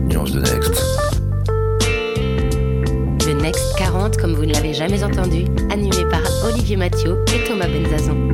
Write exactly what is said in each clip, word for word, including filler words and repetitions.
nuances de Next. Le Next quarante, comme vous ne l'avez jamais entendu, animé par Olivier Mathieu et Thomas Benzazon.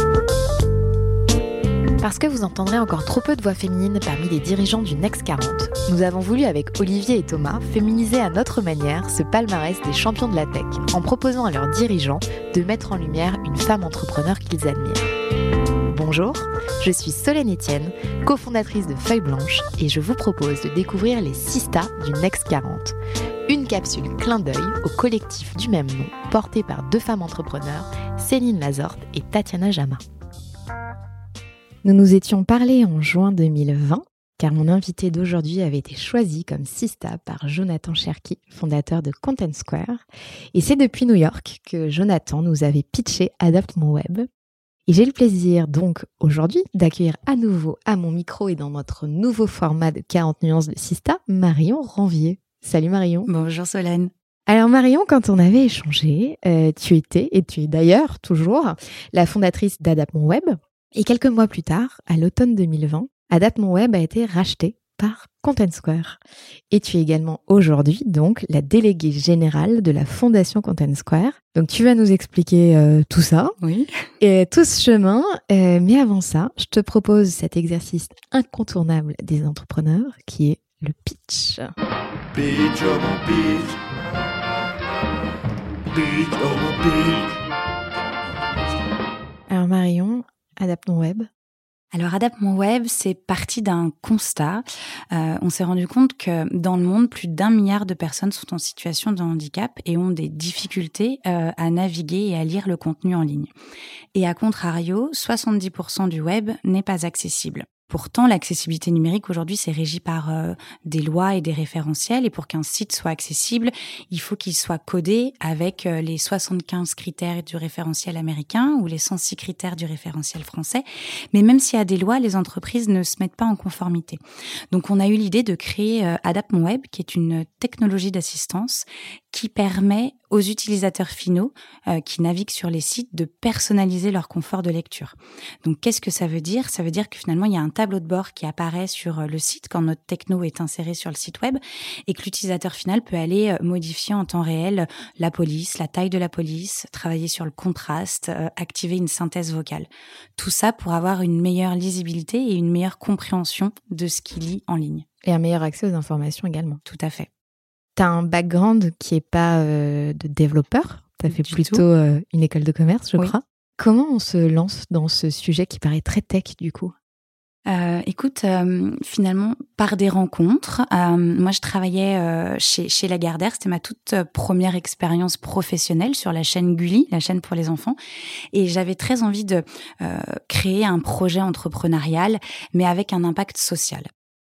Parce que vous entendrez encore trop peu de voix féminines parmi les dirigeants du Next quarante, nous avons voulu avec Olivier et Thomas féminiser à notre manière ce palmarès des champions de la tech en proposant à leurs dirigeants de mettre en lumière une femme entrepreneur qu'ils admirent. Bonjour, je suis Solène Etienne, cofondatrice de Feuille Blanche et je vous propose de découvrir les Sistas du Next quarante. Une capsule clin d'œil au collectif du même nom porté par deux femmes entrepreneurs, Céline Lazorte et Tatiana Jama. Nous nous étions parlé en juin deux mille vingt, car mon invité d'aujourd'hui avait été choisi comme Sista par Jonathan Cherki, fondateur de Content Square. Et c'est depuis New York que Jonathan nous avait pitché Adapt Mon Web. Et j'ai le plaisir donc aujourd'hui d'accueillir à nouveau à mon micro et dans notre nouveau format de quarante nuances de Sista, Marion Ranvier. Salut Marion. Bonjour Solène. Alors Marion, quand on avait échangé, euh, tu étais, et tu es d'ailleurs toujours, la fondatrice d'Adapt Mon Web. Et quelques mois plus tard, à l'automne deux mille vingt, Adapt Mon Web a été racheté par Content Square. Et tu es également aujourd'hui donc la déléguée générale de la fondation Content Square. Donc tu vas nous expliquer euh, tout ça, oui, et tout ce chemin. Euh, mais avant ça, je te propose cet exercice incontournable des entrepreneurs qui est le pitch. Pitch, oh mon pitch. Pitch, oh mon pitch. Alors Marion, Adapt Mon Web. Alors Adapt Mon Web, c'est parti d'un constat. Euh, on s'est rendu compte que dans le monde, plus d'un milliard de personnes sont en situation de handicap et ont des difficultés euh, à naviguer et à lire le contenu en ligne. Et à contrario, soixante-dix pour cent du web n'est pas accessible. Pourtant, l'accessibilité numérique aujourd'hui, c'est régi par euh, des lois et des référentiels. Et pour qu'un site soit accessible, il faut qu'il soit codé avec euh, les soixante-quinze critères du référentiel américain ou les cent six critères du référentiel français. Mais même s'il y a des lois, les entreprises ne se mettent pas en conformité. Donc, on a eu l'idée de créer euh, Adapt Mon Web, qui est une technologie d'assistance qui permet aux utilisateurs finaux euh, qui naviguent sur les sites de personnaliser leur confort de lecture. Donc, qu'est-ce que ça veut dire ? Ça veut dire que finalement, il y a un tableau de bord qui apparaît sur le site quand notre techno est inséré sur le site web et que l'utilisateur final peut aller modifier en temps réel la police, la taille de la police, travailler sur le contraste, euh, activer une synthèse vocale. Tout ça pour avoir une meilleure lisibilité et une meilleure compréhension de ce qu'il lit en ligne. Et un meilleur accès aux informations également. Tout à fait. Tu as un background qui n'est pas euh, de développeur. Tu as fait Du plutôt euh, une école de commerce, je oui. crois. Comment on se lance dans ce sujet qui paraît très tech, du coup ? Euh, écoute, euh, finalement, par des rencontres, euh, moi je travaillais euh, chez, chez Lagardère, c'était ma toute première expérience professionnelle sur la chaîne Gulli, la chaîne pour les enfants, et j'avais très envie de euh, créer un projet entrepreneurial, mais avec un impact social.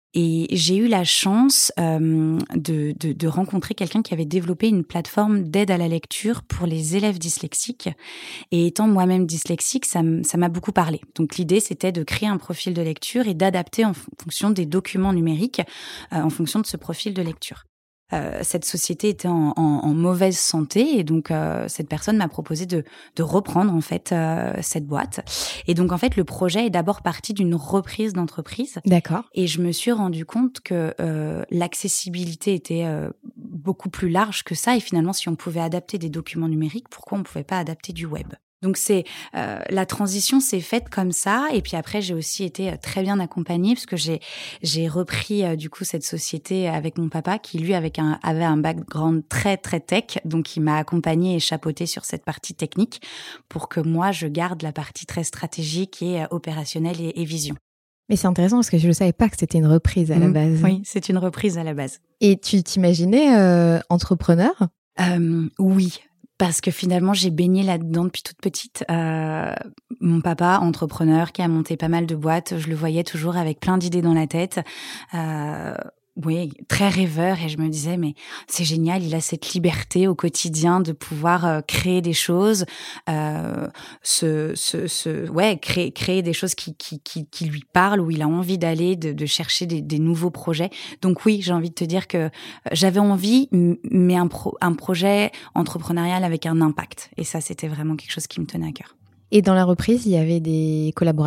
Et j'ai eu la chance euh, de, de, de rencontrer quelqu'un qui avait développé une plateforme d'aide à la lecture pour les élèves dyslexiques. Et étant moi-même dyslexique, ça, m- ça m'a beaucoup parlé. Donc l'idée, c'était de créer un profil de lecture et d'adapter en f- fonction des documents numériques, euh, en fonction de ce profil de lecture. Euh, cette société était en, en, en mauvaise santé et donc euh, cette personne m'a proposé de, de reprendre en fait euh, cette boîte. Et donc en fait le projet est d'abord parti d'une reprise d'entreprise. D'accord. Et je me suis rendu compte que euh, l'accessibilité était euh, beaucoup plus large que ça. Et finalement, si on pouvait adapter des documents numériques, pourquoi on ne pouvait pas adapter du web ? Donc c'est euh, la transition s'est faite comme ça, et puis après j'ai aussi été très bien accompagnée parce que j'ai j'ai repris euh, du coup cette société avec mon papa qui lui avec un avait un background très très tech, donc il m'a accompagnée et chapeautée sur cette partie technique pour que moi je garde la partie très stratégique et euh, opérationnelle et, et vision. Mais c'est intéressant parce que je ne savais pas que c'était une reprise à mmh, la base. Oui, c'est une reprise à la base. Et tu t'imaginais euh, entrepreneur ? euh, Oui. Parce que finalement, j'ai baigné là-dedans depuis toute petite. Euh, mon papa, entrepreneur, qui a monté pas mal de boîtes, je le voyais toujours avec plein d'idées dans la tête. Euh, oui, très rêveur. Et je me disais, mais c'est génial, il a cette liberté au quotidien de pouvoir euh, créer des choses, euh, se, se, se, ouais, créer, créer des choses qui, qui, qui, qui lui parlent, où il a envie d'aller, de, de chercher des, des nouveaux projets. Donc oui, j'ai envie de te dire que j'avais envie, mais un, pro, un projet entrepreneurial avec un impact. Et ça, c'était vraiment quelque chose qui me tenait à cœur. Et dans la reprise, il y avait des collaborateurs ?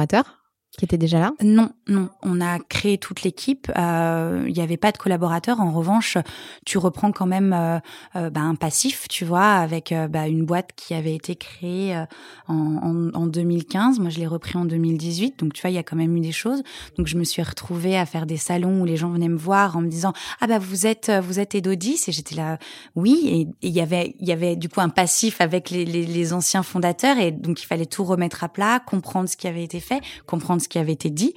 qui était déjà là ? Non, non. On a créé toute l'équipe. Euh, il n'y avait pas de collaborateurs. En revanche, tu reprends quand même euh, euh, bah, un passif, tu vois, avec euh, bah, une boîte qui avait été créée euh, en, en, en deux mille quinze. Moi, je l'ai repris en deux mille dix-huit. Donc, tu vois, il y a quand même eu des choses. Donc, je me suis retrouvée à faire des salons où les gens venaient me voir en me disant « Ah bah, vous êtes vous êtes Edodis ?» Et j'étais là « Oui ». Et il y avait il y avait du coup un passif avec les, les, les anciens fondateurs. Et donc, il fallait tout remettre à plat, comprendre ce qui avait été fait, comprendre ce qui avait été dit,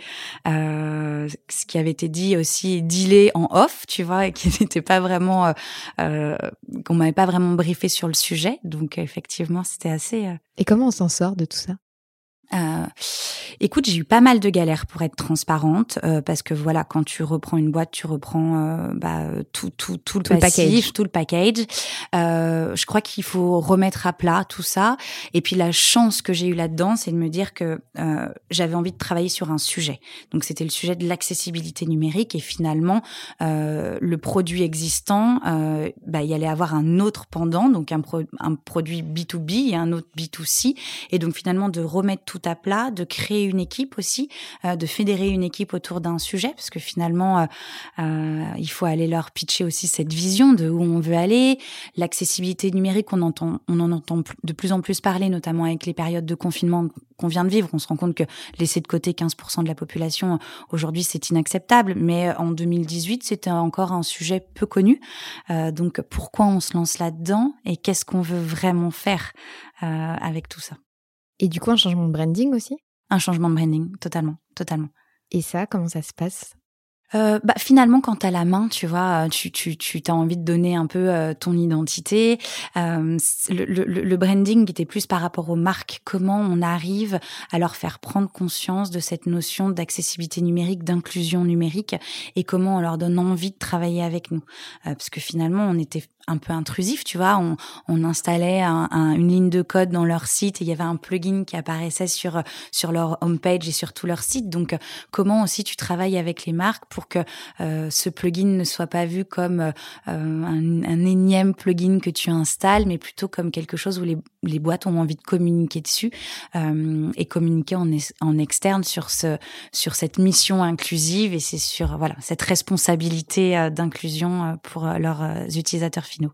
euh, ce qui avait été dit aussi dealé en off, tu vois, et qui n'était pas vraiment, euh, euh, qu'on m'avait pas vraiment briefé sur le sujet. Donc effectivement, c'était assez. Euh... Et comment on s'en sort de tout ça ? Euh, écoute, j'ai eu pas mal de galères pour être transparente, euh, parce que voilà, quand tu reprends une boîte, tu reprends euh, bah, tout, tout, tout le tout passif, le package. tout le package. Euh, je crois qu'il faut remettre à plat tout ça. Et puis la chance que j'ai eue là-dedans, c'est de me dire que euh, j'avais envie de travailler sur un sujet. Donc c'était le sujet de l'accessibilité numérique, et finalement euh, le produit existant, euh, bah, il y allait avoir un autre pendant, donc un, pro- un produit B deux B et un autre B deux C. Et donc finalement de remettre tout à plat, de créer une équipe aussi, euh, de fédérer une équipe autour d'un sujet, parce que finalement, euh, euh, il faut aller leur pitcher aussi cette vision de où on veut aller. L'accessibilité numérique, on entend, on en entend de plus en plus parler, notamment avec les périodes de confinement qu'on vient de vivre. On se rend compte que laisser de côté quinze pour cent de la population, aujourd'hui, c'est inacceptable. Mais en deux mille dix-huit, c'était encore un sujet peu connu. Euh, donc, pourquoi on se lance là-dedans et qu'est-ce qu'on veut vraiment faire euh, avec tout ça ? Et du coup, un changement de branding aussi ? Un changement de branding, totalement, totalement. Et ça, comment ça se passe ? Euh, bah finalement, quand t'as la main, tu vois, tu tu tu t'as envie de donner un peu euh, ton identité. Euh, le, le le branding était plus par rapport aux marques. Comment on arrive à leur faire prendre conscience de cette notion d'accessibilité numérique, d'inclusion numérique, et comment on leur donne envie de travailler avec nous. Euh, parce que finalement, on était un peu intrusif, tu vois, on, on installait un, un, une ligne de code dans leur site et il y avait un plugin qui apparaissait sur sur leur homepage et sur tout leur site. Donc, comment aussi tu travailles avec les marques pour que euh, ce plugin ne soit pas vu comme euh, un, un énième plugin que tu installes, mais plutôt comme quelque chose où les, les boîtes ont envie de communiquer dessus euh, et communiquer en, en externe sur ce sur cette mission inclusive, et c'est sur voilà cette responsabilité euh, d'inclusion euh, pour euh, leurs euh, utilisateurs finaux.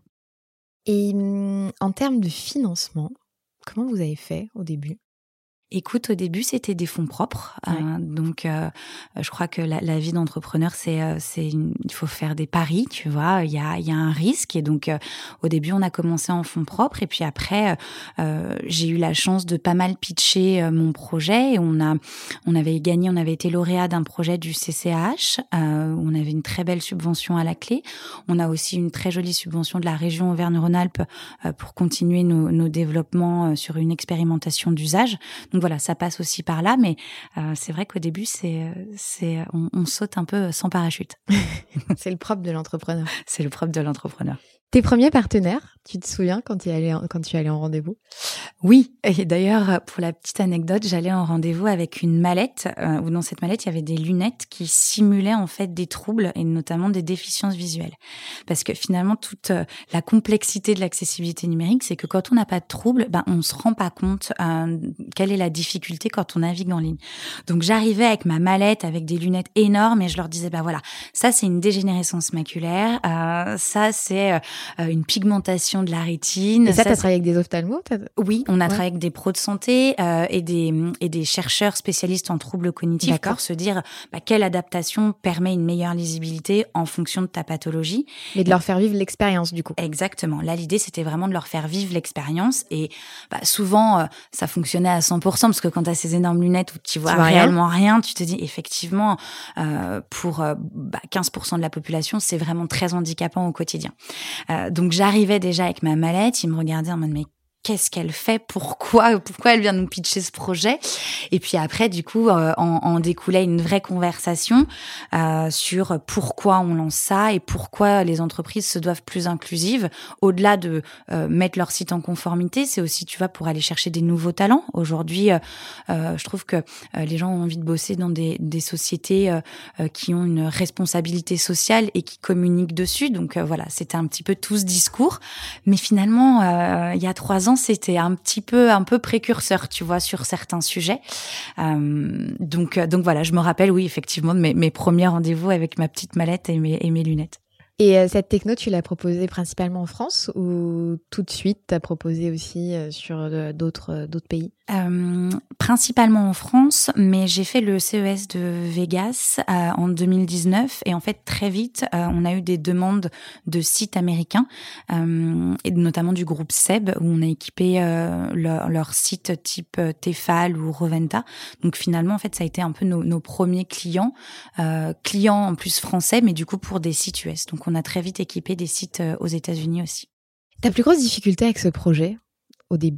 Et hum, en termes de financement, comment vous avez fait au début ? Écoute, au début, c'était des fonds propres. Ouais. Euh, donc, euh, je crois que la, la vie d'entrepreneur, c'est, euh, c'est une, il faut faire des paris, tu vois. Il y a, il y a un risque. Et donc, euh, au début, on a commencé en fonds propres. Et puis après, euh, j'ai eu la chance de pas mal pitcher euh, mon projet. Et on a, on avait gagné, on avait été lauréat d'un projet du C C A H. Euh, où on avait une très belle subvention à la clé. On a aussi une très jolie subvention de la région Auvergne-Rhône-Alpes euh, pour continuer nos, nos développements euh, sur une expérimentation d'usage. Donc, voilà, ça passe aussi par là, mais euh, c'est vrai qu'au début, c'est, c'est, on, on saute un peu sans parachute. C'est le propre de l'entrepreneur. C'est le propre de l'entrepreneur. Tes premiers partenaires, tu te souviens quand tu es allé, quand tu es allé en rendez-vous ? Oui, et d'ailleurs, pour la petite anecdote, j'allais en rendez-vous avec une mallette, euh, où dans cette mallette, il y avait des lunettes qui simulaient en fait des troubles, et notamment des déficiences visuelles. Parce que finalement, toute euh, la complexité de l'accessibilité numérique, c'est que quand on n'a pas de troubles, ben, on ne se rend pas compte euh, quelle est la difficulté quand on navigue en ligne. Donc, j'arrivais avec ma mallette, avec des lunettes énormes, et je leur disais, ben voilà, ça c'est une dégénérescence maculaire, euh, ça c'est... Euh, Euh, une pigmentation de la rétine. Et ça, ça t'as travaillé avec des ophtalmos ? Oui, on a ouais. travaillé avec des pros de santé euh, et des et des chercheurs spécialistes en troubles cognitifs. D'accord. Pour se dire bah, quelle adaptation permet une meilleure lisibilité en fonction de ta pathologie. Mais de leur faire vivre l'expérience, du coup. Exactement. Là, l'idée, c'était vraiment de leur faire vivre l'expérience. Et bah, souvent, euh, ça fonctionnait à cent pour cent, parce que quand tu as ces énormes lunettes où tu vois, tu vois réellement rien. rien, tu te dis effectivement, euh, pour euh, bah, quinze pour cent de la population, c'est vraiment très handicapant au quotidien. Euh, donc j'arrivais déjà avec ma mallette, ils me regardaient en mode mais qu'est-ce qu'elle fait, pourquoi pourquoi elle vient nous pitcher ce projet. Et puis après du coup euh, en, en découlait une vraie conversation euh, sur pourquoi on lance ça et pourquoi les entreprises se doivent plus inclusives. Au-delà de euh, mettre leur site en conformité, c'est aussi tu vois pour aller chercher des nouveaux talents. Aujourd'hui euh, euh, je trouve que euh, les gens ont envie de bosser dans des, des sociétés euh, euh, qui ont une responsabilité sociale et qui communiquent dessus. Donc euh, voilà, c'était un petit peu tout ce discours. Mais finalement euh, il y a trois ans, ans, c'était un petit peu, un peu précurseur, tu vois, sur certains sujets. Euh, donc, donc voilà, je me rappelle, oui, effectivement, de mes, mes premiers rendez-vous avec ma petite mallette et mes, et mes lunettes. Et euh, cette techno, tu l'as proposée principalement en France ou tout de suite, tu as proposé aussi euh, sur euh, d'autres, euh, d'autres pays ? Euh, principalement en France, mais j'ai fait le C E S de Vegas euh, en deux mille dix-neuf et en fait très vite euh, on a eu des demandes de sites américains euh, et notamment du groupe Seb où on a équipé euh, leur, leur site type Tefal ou Roventa. Donc finalement en fait ça a été un peu nos, nos premiers clients, euh, clients en plus français, mais du coup pour des sites U S. Donc on a très vite équipé des sites aux États-Unis aussi. Ta plus grosse difficulté avec ce projet au début ?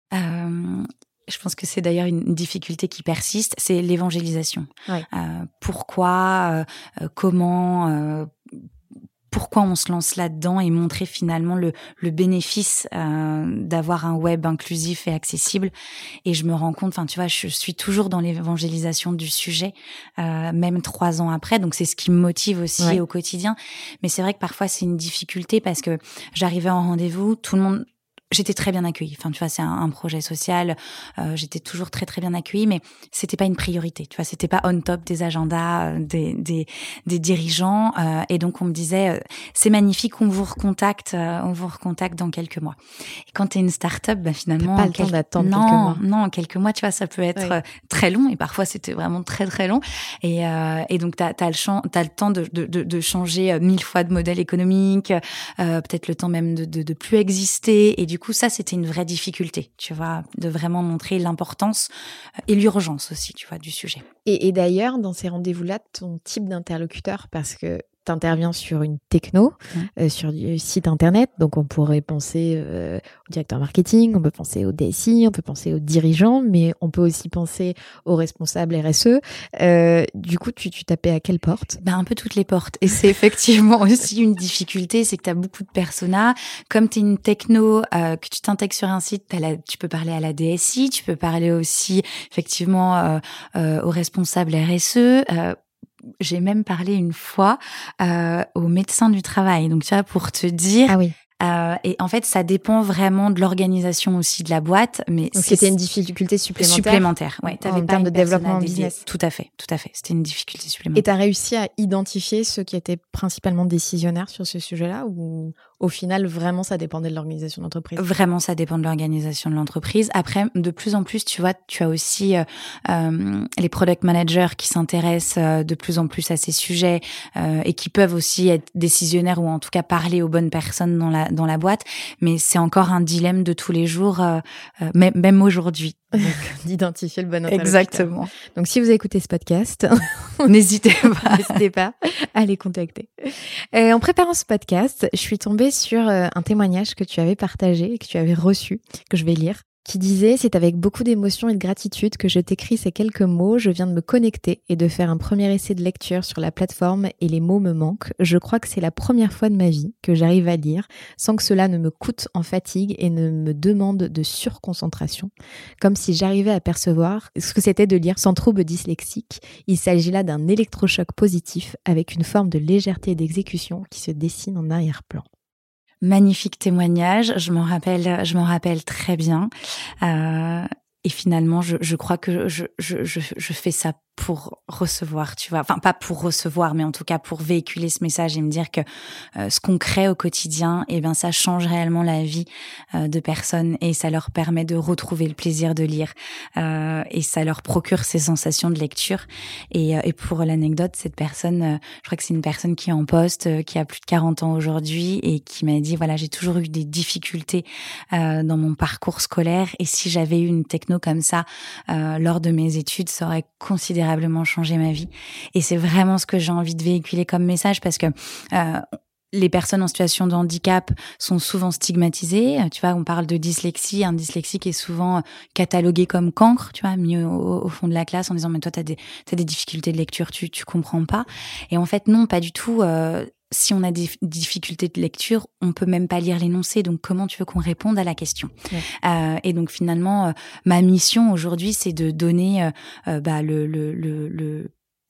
Euh, je pense que c'est d'ailleurs une difficulté qui persiste, c'est l'évangélisation. Ouais. Euh, pourquoi, euh, comment, euh, pourquoi on se lance là-dedans et montrer finalement le, le bénéfice euh, d'avoir un web inclusif et accessible. Et je me rends compte, enfin tu vois, je suis toujours dans l'évangélisation du sujet, euh, même trois ans après. Donc c'est ce qui me motive aussi ouais. au quotidien. Mais c'est vrai que parfois c'est une difficulté parce que j'arrivais en rendez-vous, tout le monde j'étais très bien accueillie. Enfin, tu vois, c'est un, un projet social. Euh, j'étais toujours très, très bien accueillie, mais c'était pas une priorité. Tu vois, c'était pas on top des agendas euh, des, des, des dirigeants. Euh, et donc, on me disait, euh, c'est magnifique, on vous recontacte, euh, on vous recontacte dans quelques mois. Et quand t'es une start-up, bah, finalement. T'as pas le quel... temps d'attendre non, quelques mois. Non, quelques mois, tu vois, ça peut être oui. très long. Et parfois, c'était vraiment très, très long. Et, euh, et donc, t'as, t'as le champ, t'as le temps de, de, de, de changer mille fois de modèle économique, euh, peut-être le temps même de, de, de plus exister. Et du coup, ça, c'était une vraie difficulté, tu vois, de vraiment montrer l'importance et l'urgence aussi, tu vois, du sujet. Et, et d'ailleurs, dans ces rendez-vous-là, ton type d'interlocuteur, parce que tu interviens sur une techno, mmh. euh, sur du site internet, donc on pourrait penser euh, au directeur marketing, on peut penser au D S I, on peut penser aux dirigeants, mais on peut aussi penser aux responsables R S E. Euh, du coup, tu, tu tapais à quelle porte ? Ben, un peu toutes les portes. Et c'est effectivement aussi une difficulté, c'est que tu as beaucoup de personas. Comme tu es une techno, euh, que tu t'intègres sur un site, t'as la, tu peux parler à la D S I, tu peux parler aussi effectivement euh, euh, aux responsables R S E. Euh, J'ai même parlé une fois euh, au médecin du travail. Donc, tu vois, pour te dire... Ah oui. Euh, et en fait, ça dépend vraiment de l'organisation aussi de la boîte. Mais donc, c'est... c'était une difficulté supplémentaire. Supplémentaire, ouais. En, en termes de développement business. Tout à fait, tout à fait. C'était une difficulté supplémentaire. Et tu as réussi à identifier ceux qui étaient principalement décisionnaires sur ce sujet-là ou au final, vraiment, ça dépendait de l'organisation de l'entreprise ? Vraiment, ça dépend de l'organisation de l'entreprise. Après, de plus en plus, tu vois, tu as aussi euh, euh, les product managers qui s'intéressent euh, de plus en plus à ces sujets euh, et qui peuvent aussi être décisionnaires ou en tout cas parler aux bonnes personnes dans la dans la boîte. Mais c'est encore un dilemme de tous les jours, euh, euh, même, même aujourd'hui. Donc, d'identifier le bon interlocuteur. Exactement. Donc, si vous écoutez ce podcast, n'hésitez pas, n'hésitez pas à les contacter. Euh, en préparant ce podcast, je suis tombée sur euh, un témoignage que tu avais partagé et que tu avais reçu, que je vais lire, qui disait « C'est avec beaucoup d'émotion et de gratitude que je t'écris ces quelques mots. Je viens de me connecter et de faire un premier essai de lecture sur la plateforme et les mots me manquent. Je crois que c'est la première fois de ma vie que j'arrive à lire sans que cela ne me coûte en fatigue et ne me demande de surconcentration. Comme si j'arrivais à percevoir ce que c'était de lire sans trouble dyslexique. Il s'agit là d'un électrochoc positif avec une forme de légèreté d'exécution qui se dessine en arrière-plan. » Magnifique témoignage, je m'en rappelle, je m'en rappelle très bien. Euh, et finalement, je, je crois que je, je, je, je fais ça pour recevoir, tu vois. Enfin, pas pour recevoir, mais en tout cas pour véhiculer ce message et me dire que euh, ce qu'on crée au quotidien, eh bien, ça change réellement la vie euh, de personnes et ça leur permet de retrouver le plaisir de lire euh, et ça leur procure ces sensations de lecture. Et, euh, et pour l'anecdote, cette personne, euh, je crois que c'est une personne qui est en poste, euh, qui a plus de quarante ans aujourd'hui et qui m'a dit, voilà, j'ai toujours eu des difficultés euh, dans mon parcours scolaire et si j'avais eu une techno comme ça euh, lors de mes études, ça aurait considérablement changé ma vie. Et c'est vraiment ce que j'ai envie de véhiculer comme message parce que euh, les personnes en situation de handicap sont souvent stigmatisées. Tu vois, on parle de dyslexie. Un dyslexique est souvent catalogué comme cancre, tu vois, mis au, au fond de la classe en disant « mais toi, t'as des, t'as des difficultés de lecture, tu, tu comprends pas ». Et en fait, non, pas du tout. Euh, si on a des difficultés de lecture, on peut même pas lire l'énoncé. Donc, comment tu veux qu'on réponde à la question ? Ouais. euh, Et donc, finalement, euh, ma mission aujourd'hui, c'est de donner euh, bah, le, le, le, le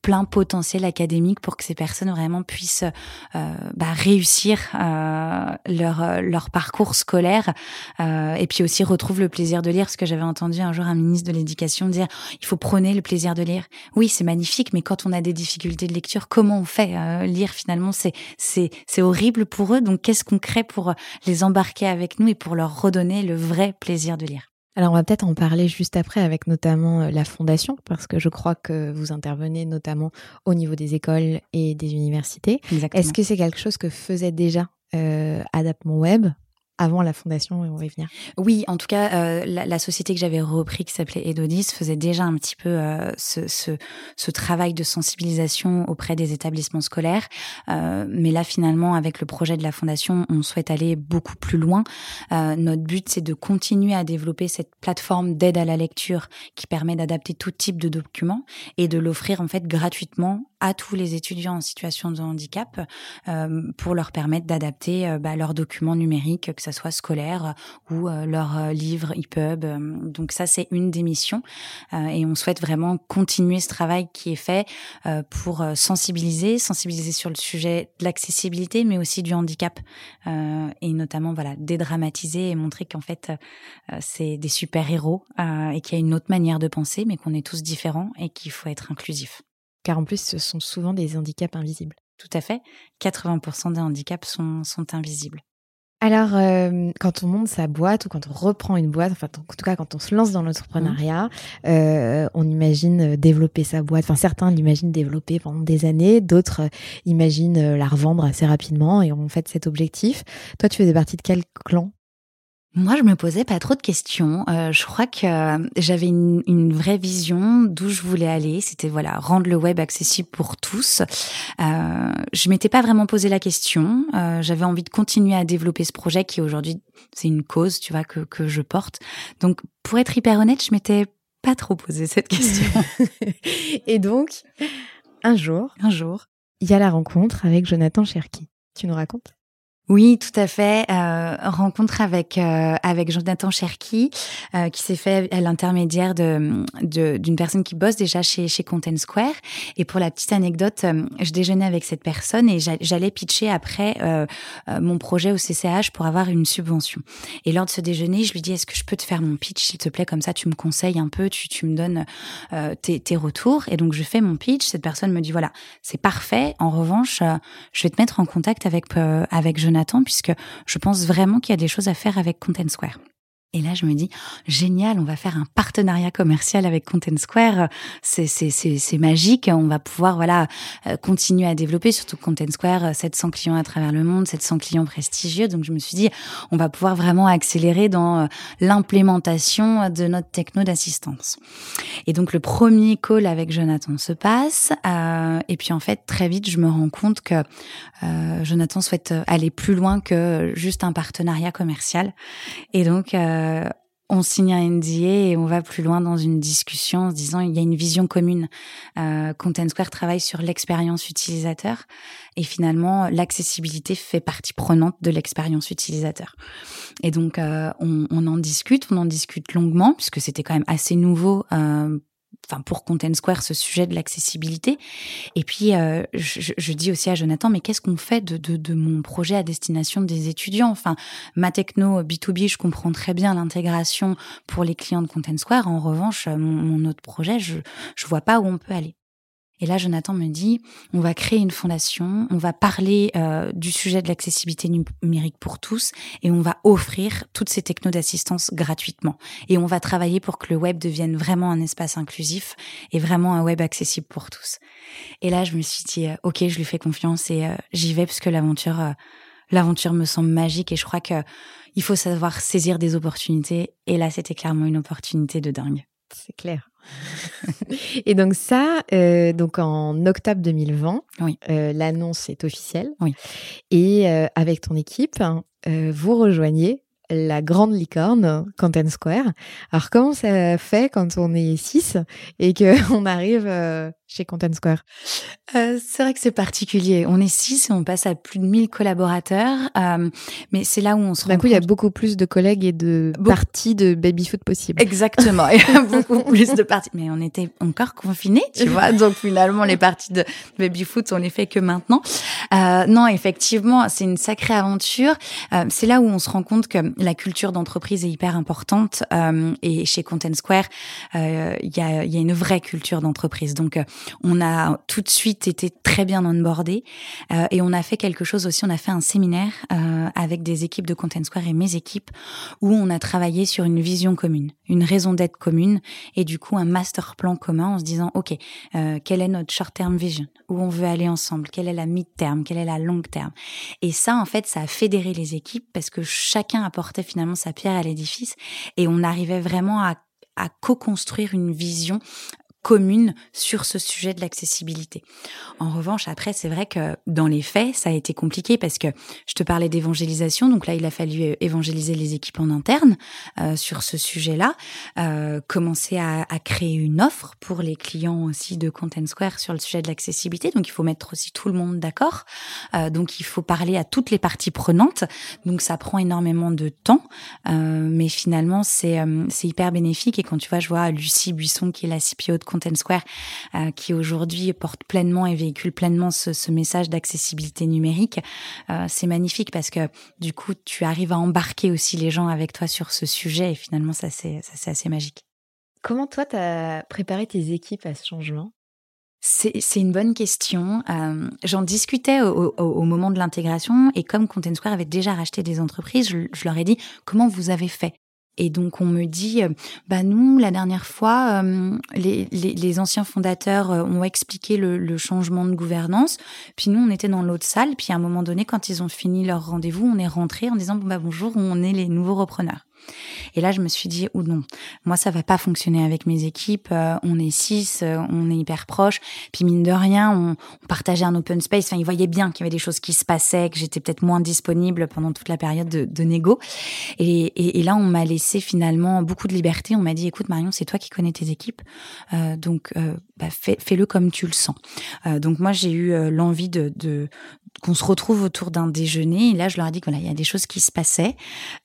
plein potentiel académique pour que ces personnes vraiment puissent euh, bah, réussir euh, leur leur parcours scolaire euh, et puis aussi retrouvent le plaisir de lire, parce que j'avais entendu un jour un ministre de l'Éducation dire il faut prôner le plaisir de lire. Oui, c'est magnifique, mais quand on a des difficultés de lecture, comment on fait euh, lire finalement c'est c'est c'est horrible pour eux. Donc qu'est-ce qu'on crée pour les embarquer avec nous et pour leur redonner le vrai plaisir de lire? Alors, on va peut-être en parler juste après avec notamment la Fondation, parce que je crois que vous intervenez notamment au niveau des écoles et des universités. Exactement. Est-ce que c'est quelque chose que faisait déjà euh, Adapt mon web avant la Fondation, et on va y venir? Oui, en tout cas, euh, la, la société que j'avais repris, qui s'appelait Edodis, faisait déjà un petit peu euh, ce, ce, ce travail de sensibilisation auprès des établissements scolaires. Euh, mais là, finalement, avec le projet de la Fondation, on souhaite aller beaucoup plus loin. Euh, notre but, c'est de continuer à développer cette plateforme d'aide à la lecture qui permet d'adapter tout type de documents et de l'offrir en fait gratuitement à tous les étudiants en situation de handicap euh, pour leur permettre d'adapter euh, bah, leurs documents numériques, que ça soit scolaire ou euh, leurs euh, livres E P U B. Donc ça, c'est une des missions euh, et on souhaite vraiment continuer ce travail qui est fait euh, pour euh, sensibiliser, sensibiliser sur le sujet de l'accessibilité, mais aussi du handicap euh, et notamment voilà dédramatiser et montrer qu'en fait euh, c'est des super-héros euh, et qu'il y a une autre manière de penser, mais qu'on est tous différents et qu'il faut être inclusif. Car en plus, ce sont souvent des handicaps invisibles. Tout à fait. quatre-vingts pour cent des handicaps sont, sont invisibles. Alors, euh, quand on monte sa boîte ou quand on reprend une boîte, enfin, en tout cas, quand on se lance dans l'entrepreneuriat, mmh. euh, on imagine développer sa boîte. Enfin, certains l'imaginent développer pendant des années, d'autres imaginent la revendre assez rapidement et ont fait cet objectif. Toi, tu faisais partie de quel clan ? Moi, je me posais pas trop de questions. Euh, je crois que euh, j'avais une, une vraie vision d'où je voulais aller. C'était voilà, rendre le web accessible pour tous. Euh, je m'étais pas vraiment posé la question. Euh, j'avais envie de continuer à développer ce projet qui aujourd'hui c'est une cause, tu vois, que que je porte. Donc, pour être hyper honnête, je m'étais pas trop posé cette question. Et donc, un jour, un jour, il y a la rencontre avec Jonathan Cherki. Tu nous racontes ? Oui, tout à fait. Euh, rencontre avec euh, avec Jonathan Cherki, euh, qui s'est fait à l'intermédiaire de, de d'une personne qui bosse déjà chez chez Content Square. Et pour la petite anecdote, euh, je déjeunais avec cette personne et j'allais pitcher après euh, euh, mon projet au C C H pour avoir une subvention. Et lors de ce déjeuner, je lui dis est-ce que je peux te faire mon pitch, s'il te plaît, comme ça tu me conseilles un peu, tu tu me donnes euh, tes tes retours. Et donc je fais mon pitch. Cette personne me dit voilà, c'est parfait. En revanche, euh, je vais te mettre en contact avec euh, avec Jonathan. Puisque je pense vraiment qu'il y a des choses à faire avec Content Square. Et là, je me dis, génial, on va faire un partenariat commercial avec Content Square. C'est, c'est, c'est, c'est magique. On va pouvoir, voilà, continuer à développer, surtout Content Square, sept cents clients à travers le monde, sept cents clients prestigieux. Donc, je me suis dit, on va pouvoir vraiment accélérer dans l'implémentation de notre techno d'assistance. Et donc, le premier call avec Jonathan se passe. Euh, et puis, en fait, très vite, je me rends compte que euh, Jonathan souhaite aller plus loin que juste un partenariat commercial. Et donc, euh, Euh, on signe un N D A et on va plus loin dans une discussion en se disant il y a une vision commune. Euh, Content Square travaille sur l'expérience utilisateur et finalement l'accessibilité fait partie prenante de l'expérience utilisateur. Et donc euh, on, on en discute, on en discute longuement puisque c'était quand même assez nouveau. Euh, Enfin, pour Content Square, ce sujet de l'accessibilité. Et puis, euh, je, je dis aussi à Jonathan, mais qu'est-ce qu'on fait de, de, de mon projet à destination des étudiants ? Enfin, ma techno B deux B, je comprends très bien l'intégration pour les clients de Content Square. En revanche, mon, mon autre projet, je je vois pas où on peut aller. Et là, Jonathan me dit, on va créer une fondation, on va parler euh, du sujet de l'accessibilité numérique pour tous et on va offrir toutes ces technos d'assistance gratuitement. Et on va travailler pour que le web devienne vraiment un espace inclusif et vraiment un web accessible pour tous. Et là, je me suis dit, euh, ok, je lui fais confiance et euh, j'y vais parce que l'aventure, euh, l'aventure me semble magique et je crois que il faut savoir saisir des opportunités. Et là, c'était clairement une opportunité de dingue. C'est clair. Et donc ça, euh, donc en octobre deux mille vingt, oui. euh, l'annonce est officielle. Oui. Et euh, avec ton équipe, euh, vous rejoignez la grande licorne Content Square. Alors comment ça fait quand on est six et qu'on arrive euh, chez Content Square? Euh, c'est vrai que c'est particulier. On est six et on passe à plus de mille collaborateurs. Euh, mais c'est là où on se rend D'un coup, compte... il y a beaucoup plus de collègues et de Be- parties de baby-foot possibles. Exactement. Il y a beaucoup plus de parties. Mais on était encore confinés, tu vois. Donc, finalement, les parties de baby-foot, on les fait que maintenant. Euh, non, effectivement, c'est une sacrée aventure. Euh, c'est là où on se rend compte que la culture d'entreprise est hyper importante. Euh, et chez Content Square, euh, il y a, il y a une vraie culture d'entreprise. Donc, euh, on a tout de suite été très bien onboardés euh, et on a fait quelque chose aussi. On a fait un séminaire euh, avec des équipes de Content Square et mes équipes où on a travaillé sur une vision commune, une raison d'être commune et du coup un master plan commun en se disant ok, euh, quelle est notre short-term vision, où on veut aller ensemble, quelle est la mid-term, quelle est la long-term. Et ça, en fait, ça a fédéré les équipes parce que chacun apportait finalement sa pierre à l'édifice et on arrivait vraiment à, à co-construire une vision commune sur ce sujet de l'accessibilité. En revanche, après, c'est vrai que dans les faits, ça a été compliqué parce que je te parlais d'évangélisation. Donc là, il a fallu évangéliser les équipes en interne euh, sur ce sujet-là, euh, commencer à, à créer une offre pour les clients aussi de Content Square sur le sujet de l'accessibilité. Donc, il faut mettre aussi tout le monde d'accord. Euh, donc, il faut parler à toutes les parties prenantes. Donc, ça prend énormément de temps. Euh, mais finalement, c'est, euh, c'est hyper bénéfique. Et quand tu vois, je vois Lucie Buisson, qui est la C P O de Content Square, euh, qui aujourd'hui porte pleinement et véhicule pleinement ce, ce message d'accessibilité numérique. Euh, c'est magnifique parce que du coup, tu arrives à embarquer aussi les gens avec toi sur ce sujet et finalement, ça c'est, ça, c'est assez magique. Comment toi, tu as préparé tes équipes à ce changement ? C'est, c'est une bonne question. Euh, j'en discutais au, au, au moment de l'intégration et comme Content Square avait déjà racheté des entreprises, je, je leur ai dit « Comment vous avez fait ?» Et donc, on me dit, euh, bah nous, la dernière fois, euh, les, les, les anciens fondateurs euh, ont expliqué le, le changement de gouvernance. Puis nous, on était dans l'autre salle. Puis à un moment donné, quand ils ont fini leur rendez-vous, on est rentrés en disant, bon, bah bonjour, on est les nouveaux repreneurs. Et là, je me suis dit, ou non, moi, ça va pas fonctionner avec mes équipes. Euh, on est six, euh, on est hyper proches. Puis mine de rien, on, on partageait un open space. Enfin, ils voyaient bien qu'il y avait des choses qui se passaient, que j'étais peut-être moins disponible pendant toute la période de, de négo. Et, et, et là, on m'a laissé finalement beaucoup de liberté. On m'a dit, écoute Marion, c'est toi qui connais tes équipes, euh, donc euh, bah, fais, fais-le comme tu le sens. Euh, donc moi, j'ai eu euh, l'envie de, de qu'on se retrouve autour d'un déjeuner. Et là, je leur ai dit que voilà, il y a des choses qui se passaient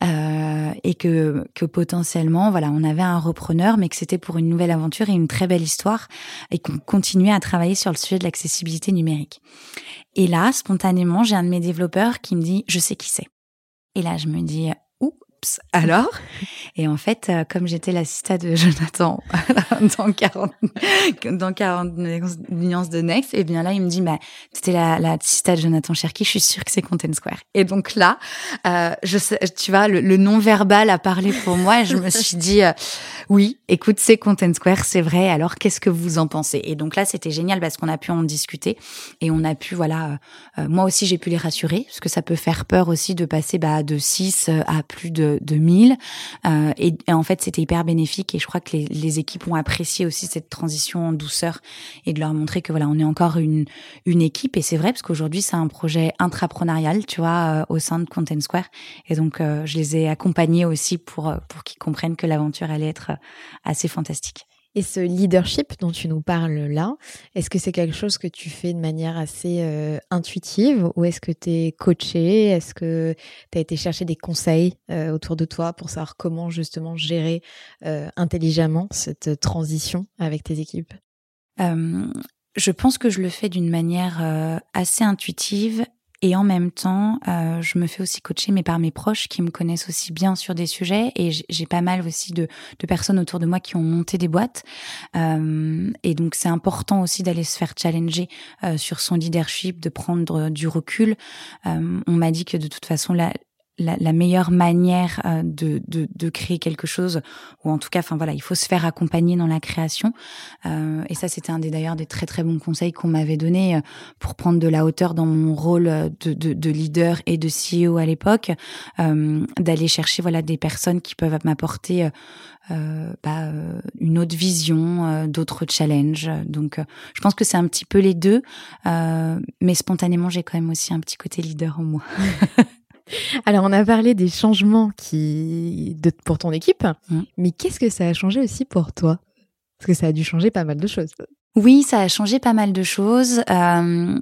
euh, et que, que potentiellement, voilà, on avait un repreneur, mais que c'était pour une nouvelle aventure et une très belle histoire et qu'on continuait à travailler sur le sujet de l'accessibilité numérique. Et là, spontanément, j'ai un de mes développeurs qui me dit, je sais qui c'est. Et là, je me dis, oups, alors ? Et en fait, euh, comme j'étais l'assistante de Jonathan dans quarante, dans quarante nuances de Next, et bien là, il me dit, bah, c'était la, la assistante de Jonathan Cherki, je suis sûre que c'est Content Square. Et donc là, euh, je sais, tu vois, le, le non-verbal a parlé pour moi et je me suis dit, euh, oui, écoute, c'est Content Square, c'est vrai, alors qu'est-ce que vous en pensez ? Et donc là, c'était génial parce qu'on a pu en discuter et on a pu, voilà, euh, moi aussi, j'ai pu les rassurer parce que ça peut faire peur aussi de passer bah, de six à plus de, de mille. Euh, et, et en fait, c'était hyper bénéfique et je crois que les, les équipes ont apprécié aussi cette transition en douceur et de leur montrer que voilà, on est encore une, une équipe. Et c'est vrai parce qu'aujourd'hui, c'est un projet intrapreneurial, tu vois, euh, au sein de Content Square. Et donc, euh, je les ai accompagnés aussi pour, pour qu'ils comprennent que l'aventure allait être assez fantastique. Et ce leadership dont tu nous parles là, est-ce que c'est quelque chose que tu fais de manière assez euh, intuitive ou est-ce que tu es coaché ? Est-ce que tu as été chercher des conseils euh, autour de toi pour savoir comment justement gérer euh, intelligemment cette transition avec tes équipes ? euh, Je pense que je le fais d'une manière euh, assez intuitive. Et en même temps, euh, je me fais aussi coacher, mais par mes proches qui me connaissent aussi bien sur des sujets. Et j'ai pas mal aussi de, de personnes autour de moi qui ont monté des boîtes. Euh, et donc, c'est important aussi d'aller se faire challenger euh, sur son leadership, de prendre du recul. Euh, on m'a dit que de toute façon, la, la, la meilleure manière euh, de, de, de créer quelque chose, ou en tout cas, enfin voilà, il faut se faire accompagner dans la création. Euh, et ça, c'était un des d'ailleurs des très très bons conseils qu'on m'avait donné euh, pour prendre de la hauteur dans mon rôle de, de, de leader et de C E O à l'époque, euh, d'aller chercher voilà des personnes qui peuvent m'apporter euh, euh, bah, euh, une autre vision, euh, d'autres challenges. Donc, euh, je pense que c'est un petit peu les deux, euh, mais spontanément, j'ai quand même aussi un petit côté leader en moi. Alors, on a parlé des changements qui de, pour ton équipe, mmh. mais qu'est-ce que ça a changé aussi pour toi ? Parce que ça a dû changer pas mal de choses. Oui, ça a changé pas mal de choses. Euh,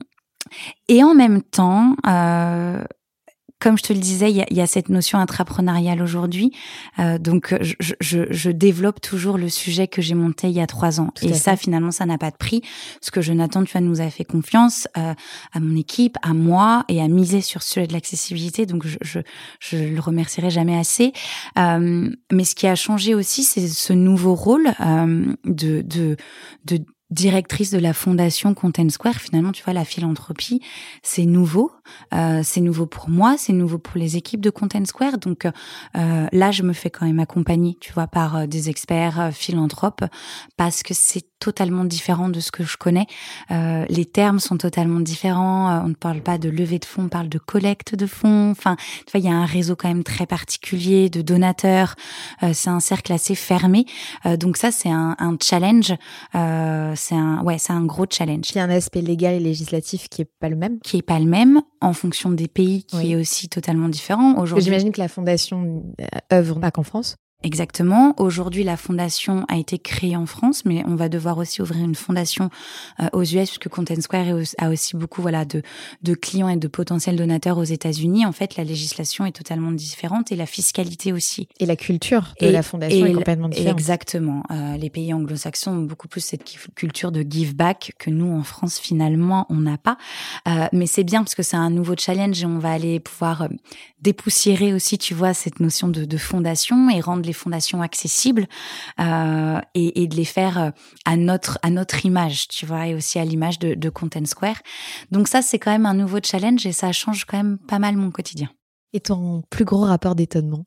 et en même temps, euh, comme je te le disais, il y a, y a cette notion intrapreneuriale aujourd'hui. Euh, donc, je, je, je développe toujours le sujet que j'ai monté il y a trois ans. Tout et ça, finalement, ça n'a pas de prix. Parce que Jonathan, tu vois, nous a fait confiance euh, à mon équipe, à moi, et à miser sur ce sujet de l'accessibilité. Donc, je, je, je le remercierai jamais assez. Euh, mais ce qui a changé aussi, c'est ce nouveau rôle euh, de, de, de directrice de la fondation Content Square. Finalement, tu vois, la philanthropie, c'est nouveau. Euh, c'est nouveau pour moi, c'est nouveau pour les équipes de Content Square. Donc euh, là, je me fais quand même accompagner, tu vois, par euh, des experts euh, philanthropes, parce que c'est totalement différent de ce que je connais. Euh, les termes sont totalement différents. Euh, on ne parle pas de levée de fonds, on parle de collecte de fonds. Enfin, tu vois, il y a un réseau quand même très particulier de donateurs. Euh, c'est un cercle assez fermé. Euh, donc ça, c'est un, un challenge. Euh, c'est un, ouais, c'est un gros challenge. Il y a un aspect légal et législatif qui est pas le même. Qui est pas le même en fonction des pays, qui oui. est aussi totalement différent. Aujourd'hui, j'imagine que la fondation œuvre pas qu'en France. Exactement. Aujourd'hui, la fondation a été créée en France, mais on va devoir aussi ouvrir une fondation euh, aux U S, puisque Content Square a aussi beaucoup, voilà, de, de clients et de potentiels donateurs aux États-Unis. En fait, la législation est totalement différente et la fiscalité aussi. Et la culture de et, la fondation est complètement différente. Exactement. Euh, les pays anglo-saxons ont beaucoup plus cette culture de give back que nous, en France, finalement, on n'a pas. Euh, mais c'est bien parce que c'est un nouveau challenge et on va aller pouvoir euh, dépoussiérer aussi, tu vois, cette notion de, de fondation et rendre les fondations accessibles euh, et, et de les faire à notre à notre image, tu vois, et aussi à l'image de, de Content Square. Donc ça, c'est quand même un nouveau challenge et ça change quand même pas mal mon quotidien. Et ton plus gros rapport d'étonnement?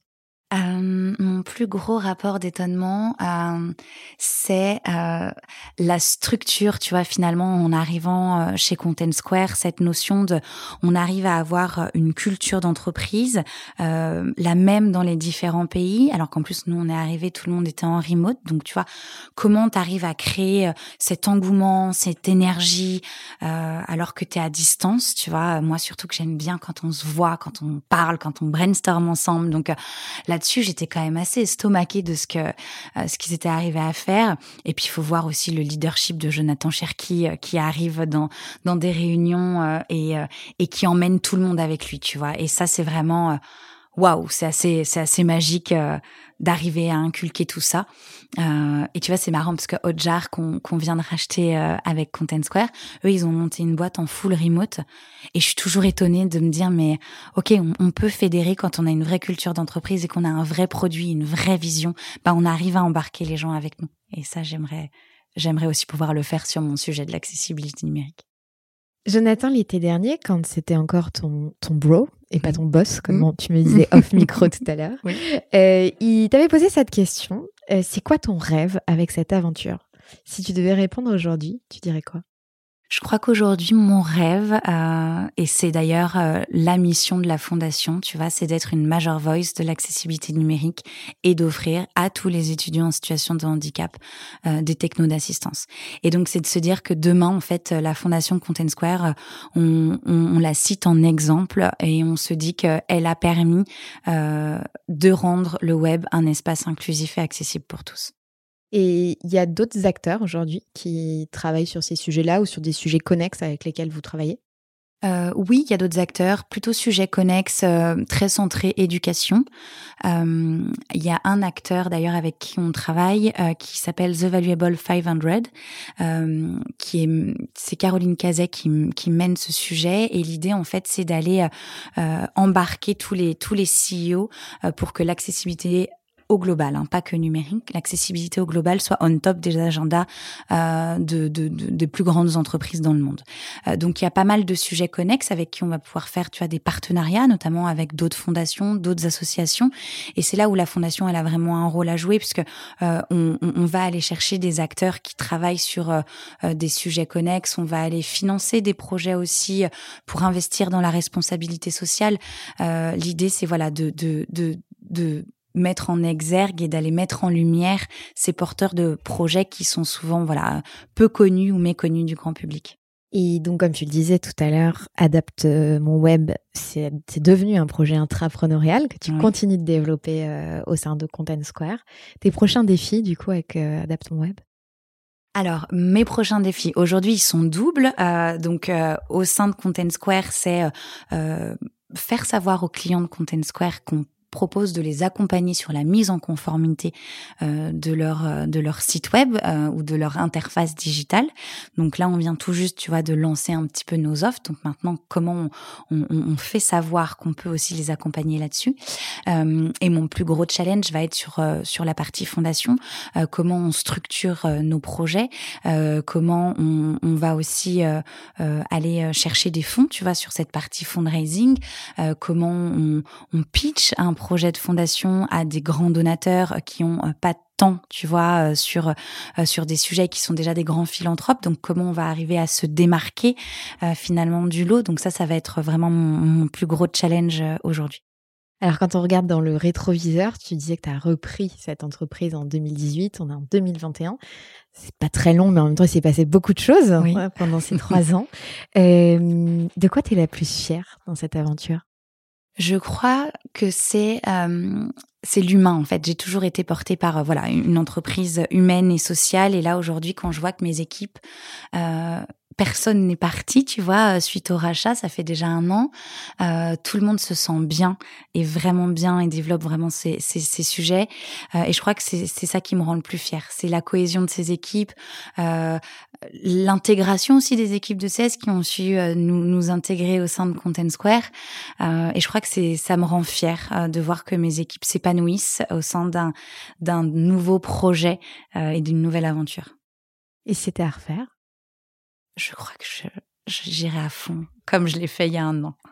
Euh, mon plus gros rapport d'étonnement, euh, c'est euh, la structure, tu vois, finalement, en arrivant euh, chez Content Square, cette notion de, on arrive à avoir une culture d'entreprise, euh, la même dans les différents pays, alors qu'en plus, nous, on est arrivés, tout le monde était en remote, donc tu vois, comment t'arrives à créer cet engouement, cette énergie, euh, alors que t'es à distance, tu vois, moi, surtout que j'aime bien quand on se voit, quand on parle, quand on brainstorm ensemble, donc euh, là dessus j'étais quand même assez estomaquée de ce que euh, ce qu'ils étaient arrivés à faire. Et puis il faut voir aussi le leadership de Jonathan Cherki euh, qui arrive dans dans des réunions euh, et euh, et qui emmène tout le monde avec lui, tu vois. Et ça c'est vraiment waouh, wow, c'est assez c'est assez magique euh, d'arriver à inculquer tout ça. Euh, et tu vois, c'est marrant parce que Hotjar, qu'on, qu'on vient de racheter euh, avec Content Square, eux, ils ont monté une boîte en full remote. Et je suis toujours étonnée de me dire, mais ok, on, on peut fédérer quand on a une vraie culture d'entreprise et qu'on a un vrai produit, une vraie vision. Bah, on arrive à embarquer les gens avec nous. Et ça, j'aimerais, j'aimerais aussi pouvoir le faire sur mon sujet de l'accessibilité numérique. Jonathan, l'été dernier, quand c'était encore ton, ton bro et pas ton boss, comme mmh. tu me disais off micro tout à l'heure, oui. euh, il t'avait posé cette question. Euh, c'est quoi ton rêve avec cette aventure? Si tu devais répondre aujourd'hui, tu dirais quoi? Je crois qu'aujourd'hui, mon rêve, euh, et c'est d'ailleurs euh, la mission de la fondation, tu vois, c'est d'être une major voice de l'accessibilité numérique et d'offrir à tous les étudiants en situation de handicap euh, des technos d'assistance. Et donc, c'est de se dire que demain, en fait, la fondation Content Square, on, on, on la cite en exemple et on se dit qu'elle a permis euh, de rendre le web un espace inclusif et accessible pour tous. Et il y a d'autres acteurs aujourd'hui qui travaillent sur ces sujets-là ou sur des sujets connexes avec lesquels vous travaillez? Euh, oui, il y a d'autres acteurs, plutôt sujets connexes, euh, très centrés éducation. Euh, il y a un acteur d'ailleurs avec qui on travaille euh, qui s'appelle The Valuable cinq cents, euh, qui est c'est Caroline Cazet qui, qui mène ce sujet et l'idée en fait c'est d'aller euh, embarquer tous les tous les C E O euh, pour que l'accessibilité au global, hein, pas que numérique, l'accessibilité au global soit on top des agendas euh, de, de, de, des plus grandes entreprises dans le monde. Euh, donc il y a pas mal de sujets connexes avec qui on va pouvoir faire, tu vois, des partenariats, notamment avec d'autres fondations, d'autres associations. Et c'est là où la fondation elle a vraiment un rôle à jouer, puisque euh, on, on va aller chercher des acteurs qui travaillent sur euh, des sujets connexes. On va aller financer des projets aussi pour investir dans la responsabilité sociale. Euh, l'idée c'est voilà de de de de mettre en exergue et d'aller mettre en lumière ces porteurs de projets qui sont souvent voilà peu connus ou méconnus du grand public. Et donc, comme tu le disais tout à l'heure, Adapte mon web, c'est, c'est devenu un projet intrapreneurial que tu oui. continues de développer euh, au sein de Content Square. Tes prochains défis, du coup, avec euh, Adapte mon web? Alors, mes prochains défis, aujourd'hui, ils sont doubles. Euh, donc, euh, au sein de Content Square, c'est euh, faire savoir aux clients de Content Square qu'on propose de les accompagner sur la mise en conformité euh, de leur euh, de leur site web euh, ou de leur interface digitale. Donc là, on vient tout juste, tu vois, de lancer un petit peu nos offres. Donc maintenant, comment on, on, on fait savoir qu'on peut aussi les accompagner là-dessus. Euh, et mon plus gros challenge va être sur euh, sur la partie fondation. Euh, comment on structure euh, nos projets, euh, comment on, on va aussi euh, euh, aller chercher des fonds, tu vois, sur cette partie fundraising. Euh, comment on, on pitch un projet de fondation à des grands donateurs qui ont pas de temps, tu vois, sur euh, sur des sujets qui sont déjà des grands philanthropes. Donc, comment on va arriver à se démarquer euh, finalement du lot. Donc ça, ça va être vraiment mon, mon plus gros challenge euh, aujourd'hui. Alors, quand on regarde dans le rétroviseur, tu disais que tu as repris cette entreprise en deux mille dix-huit, on est en deux mille vingt et un. C'est pas très long, mais en même temps, il s'est passé beaucoup de choses oui. ouais, pendant ces trois ans. Euh, de quoi tu es la plus fière dans cette aventure ? Je crois que c'est euh, c'est l'humain en fait. J'ai toujours été portée par euh, voilà une entreprise humaine et sociale. Et là aujourd'hui, quand je vois que mes équipes euh, personne n'est parti, tu vois, suite au rachat, ça fait déjà un an. Euh, tout le monde se sent bien et vraiment bien et développe vraiment ces, ces, ces sujets. Euh, et je crois que c'est, c'est ça qui me rend le plus fière. C'est la cohésion de ces équipes, euh, l'intégration aussi des équipes de C E S qui ont su euh, nous, nous intégrer au sein de Content Square. Euh, et je crois que c'est, ça me rend fière euh, de voir que mes équipes s'épanouissent au sein d'un, d'un nouveau projet euh, et d'une nouvelle aventure. Et si c'était à refaire ? Je crois que je, je, j'irai à fond, comme je l'ai fait il y a un an.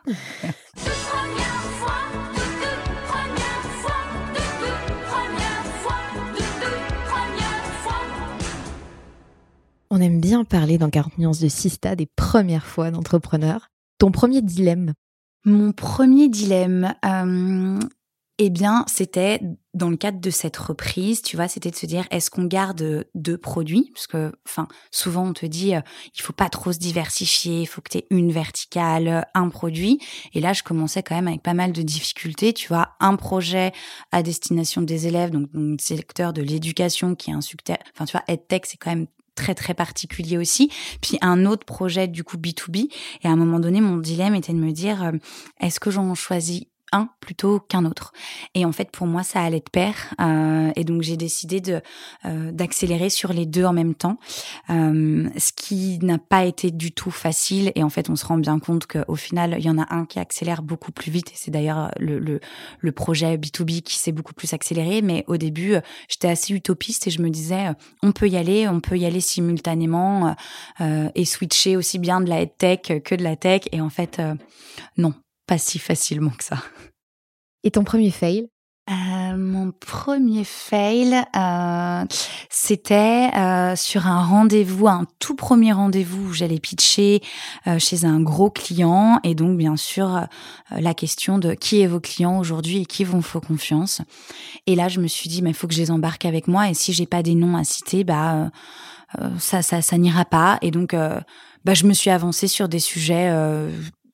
On aime bien parler dans quarante nuances de Sista des premières fois d'entrepreneur. Ton premier dilemme ? Mon premier dilemme, euh, eh bien, c'était dans le cadre de cette reprise, tu vois, c'était de se dire, est-ce qu'on garde deux produits ? Parce que, enfin, souvent on te dit, euh, il faut pas trop se diversifier, il faut que tu aies une verticale, un produit. Et là, je commençais quand même avec pas mal de difficultés, tu vois, un projet à destination des élèves, donc le secteur de l'éducation qui est un secteur, enfin, tu vois, EdTech, c'est quand même très très particulier aussi, puis un autre projet du coup B deux B, et à un moment donné mon dilemme était de me dire euh, est-ce que j'en choisis un plutôt qu'un autre. Et en fait, pour moi, ça allait de pair. Euh, et donc, j'ai décidé de euh, d'accélérer sur les deux en même temps, euh, ce qui n'a pas été du tout facile. Et en fait, on se rend bien compte qu'au final, il y en a un qui accélère beaucoup plus vite. Et c'est d'ailleurs le, le, le projet B deux B qui s'est beaucoup plus accéléré. Mais au début, j'étais assez utopiste et je me disais, on peut y aller, on peut y aller simultanément euh, et switcher aussi bien de la EdTech que de la tech. Et en fait, euh, non. Pas si facilement que ça. Et ton premier fail ? euh, Mon premier fail, euh, c'était euh, sur un rendez-vous, un tout premier rendez-vous où j'allais pitcher euh, chez un gros client. Et donc, bien sûr, euh, la question de qui est vos clients aujourd'hui et qui vont faire confiance. Et là, je me suis dit, mais il faut que je les embarque avec moi. Et si j'ai pas des noms à citer, bah, euh, ça, ça, ça n'ira pas. Et donc, euh, bah, je me suis avancée sur des sujets euh,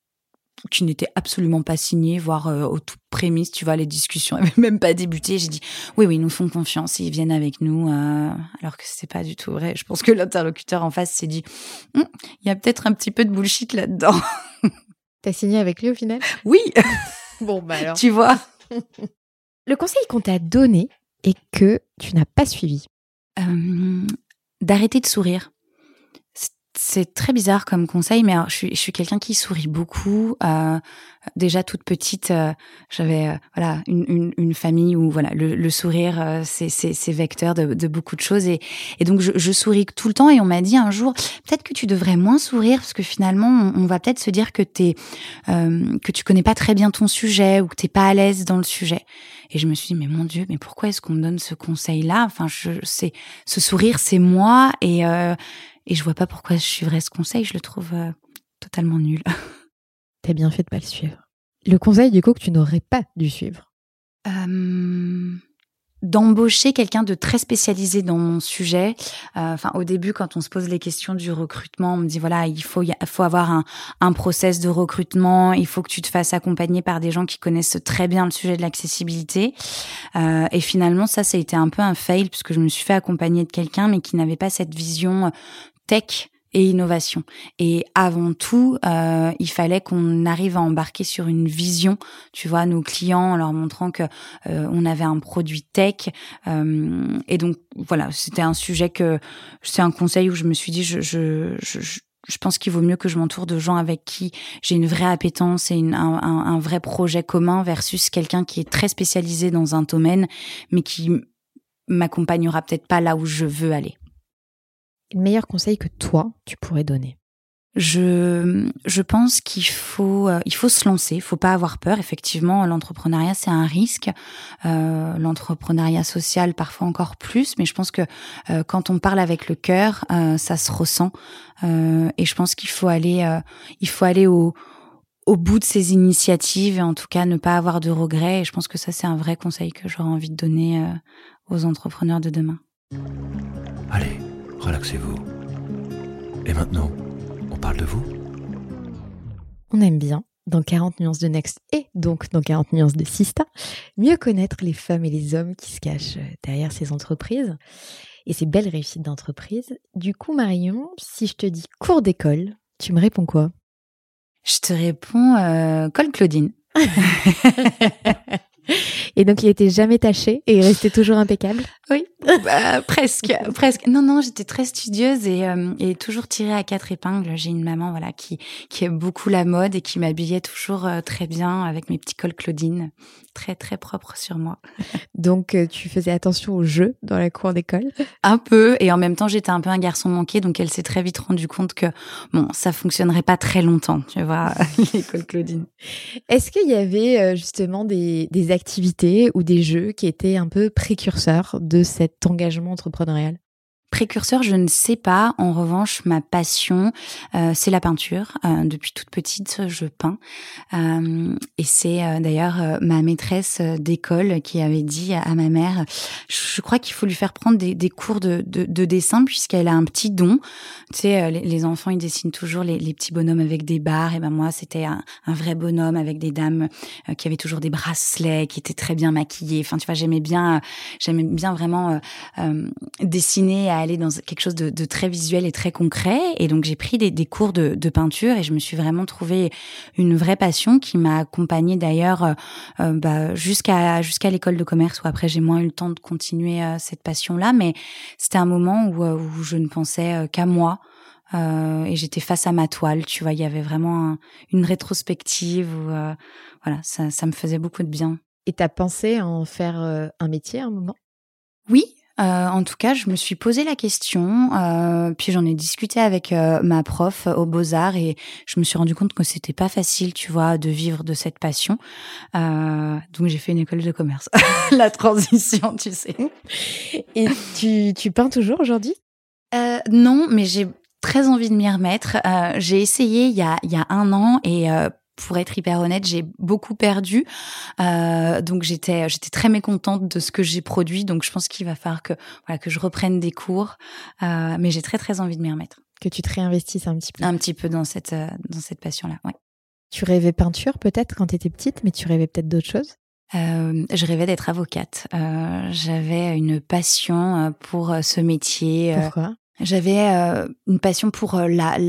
qui n'était absolument pas signé, voire euh, aux toutes prémices, tu vois, les discussions n'avaient même pas débuté. J'ai dit, oui, oui, ils nous font confiance, ils viennent avec nous, euh, alors que c'est pas du tout vrai. Je pense que l'interlocuteur en face s'est dit, il hm, y a peut-être un petit peu de bullshit là-dedans. T'as signé avec lui au final ? Oui. Bon, bah alors. Tu vois. Le conseil qu'on t'a donné et que tu n'as pas suivi ? euh, D'arrêter de sourire. C'est très bizarre comme conseil, mais alors, je suis, je suis quelqu'un qui sourit beaucoup. Euh, déjà toute petite, euh, j'avais euh, voilà une, une, une famille où voilà le, le sourire, euh, c'est, c'est, c'est vecteur de, de beaucoup de choses et, et donc je, je souris tout le temps. Et on m'a dit un jour, peut-être que tu devrais moins sourire parce que finalement, on, on va peut-être se dire que t'es, euh, que tu connais pas très bien ton sujet ou que t'es pas à l'aise dans le sujet. Et je me suis dit, mais mon Dieu, mais pourquoi est-ce qu'on me donne ce conseil-là ? Enfin, je, c'est ce sourire, c'est moi et euh, Et je vois pas pourquoi je suivrais ce conseil, je le trouve euh, totalement nul. T'as bien fait de pas le suivre. Le conseil du coup que tu n'aurais pas dû suivre ? euh, d'embaucher quelqu'un de très spécialisé dans mon sujet. Euh, enfin, au début, quand on se pose les questions du recrutement, on me dit voilà, il faut, il faut avoir un, un process de recrutement. Il faut que tu te fasses accompagner par des gens qui connaissent très bien le sujet de l'accessibilité. Euh, et finalement, ça, ça a été un peu un fail puisque je me suis fait accompagner de quelqu'un, mais qui n'avait pas cette vision tech et innovation. Et avant tout, euh, il fallait qu'on arrive à embarquer sur une vision, tu vois, nos clients, en leur montrant que euh, on avait un produit tech. Euh, et donc voilà, c'était un sujet que c'est un conseil où je me suis dit, je, je, je, je Je pense qu'il vaut mieux que je m'entoure de gens avec qui j'ai une vraie appétence et une, un, un, un vrai projet commun versus quelqu'un qui est très spécialisé dans un domaine, mais qui m'accompagnera peut-être pas là où je veux aller. Le meilleur conseil que toi, tu pourrais donner? Je, je pense qu'il faut, euh, il faut se lancer. Il faut pas avoir peur. Effectivement, l'entrepreneuriat, c'est un risque. Euh, l'entrepreneuriat social, parfois encore plus. Mais je pense que euh, quand on parle avec le cœur, euh, ça se ressent. Euh, et je pense qu'il faut aller, euh, il faut aller au, au bout de ces initiatives et en tout cas ne pas avoir de regrets. Et je pense que ça, c'est un vrai conseil que j'aurais envie de donner euh, aux entrepreneurs de demain. Allez, relaxez-vous. Et maintenant, on parle de vous? On aime bien, dans quarante nuances de Next et donc dans quarante nuances de Sista, mieux connaître les femmes et les hommes qui se cachent derrière ces entreprises et ces belles réussites d'entreprise. Du coup, Marion, si je te dis cours d'école, tu me réponds quoi? Je te réponds euh, Col Claudine. Et donc, il était jamais taché et il restait toujours impeccable? Oui, bah, presque, presque. Non, non, j'étais très studieuse et, euh, et toujours tirée à quatre épingles. J'ai une maman, voilà, qui qui aime beaucoup la mode et qui m'habillait toujours euh, très bien avec mes petits cols Claudine, très très propres sur moi. Donc, euh, tu faisais attention aux jeux dans la cour d'école? Un peu, et en même temps, j'étais un peu un garçon manqué, donc elle s'est très vite rendue compte que bon, ça fonctionnerait pas très longtemps, tu vois, les cols Claudine. Est-ce qu'il y avait euh, justement des des activités ou des jeux qui étaient un peu précurseurs de cet engagement entrepreneurial? Précurseur, je ne sais pas. En revanche, ma passion, euh, c'est la peinture. Euh, depuis toute petite, je peins. Euh, et c'est euh, d'ailleurs euh, ma maîtresse d'école qui avait dit à ma mère, je crois qu'il faut lui faire prendre des, des cours de, de, de dessin puisqu'elle a un petit don. Tu sais, euh, les, les enfants, ils dessinent toujours les, les petits bonhommes avec des barres. Et ben moi, c'était un, un vrai bonhomme avec des dames euh, qui avaient toujours des bracelets, qui étaient très bien maquillées. Enfin, tu vois, j'aimais bien, euh, j'aimais bien vraiment euh, euh, dessiner, à aller dans quelque chose de, de très visuel et très concret. Et donc, j'ai pris des, des cours de, de peinture et je me suis vraiment trouvé une vraie passion qui m'a accompagnée d'ailleurs euh, bah, jusqu'à jusqu'à l'école de commerce où après, j'ai moins eu le temps de continuer euh, cette passion-là. Mais c'était un moment où, euh, où je ne pensais euh, qu'à moi. Euh, et j'étais face à ma toile, tu vois, il y avait vraiment un, une rétrospective où, euh, voilà, ça, ça me faisait beaucoup de bien. Et t'as pensé à en faire euh, un métier à un moment? Oui. Euh, en tout cas, je me suis posé la question, euh, puis j'en ai discuté avec euh, ma prof aux Beaux-Arts et je me suis rendu compte que c'était pas facile, tu vois, de vivre de cette passion. Euh, donc j'ai fait une école de commerce. La transition, tu sais. Et tu, tu peins toujours aujourd'hui? euh, Non, mais j'ai très envie de m'y remettre. Euh, j'ai essayé il y a, il y a un an et euh, pour être hyper honnête, j'ai beaucoup perdu. Euh, donc j'étais j'étais très mécontente de ce que j'ai produit. Donc je pense qu'il va falloir que voilà que je reprenne des cours. Euh, mais j'ai très très envie de m'y remettre. Que tu te réinvestisses un petit peu. Un petit peu dans cette dans cette passion-là. Ouais. Tu rêvais peinture peut-être quand tu étais petite, mais tu rêvais peut-être d'autres choses? Euh, je rêvais d'être avocate. Euh, j'avais une passion pour ce métier. Pourquoi? J'avais euh, une passion pour la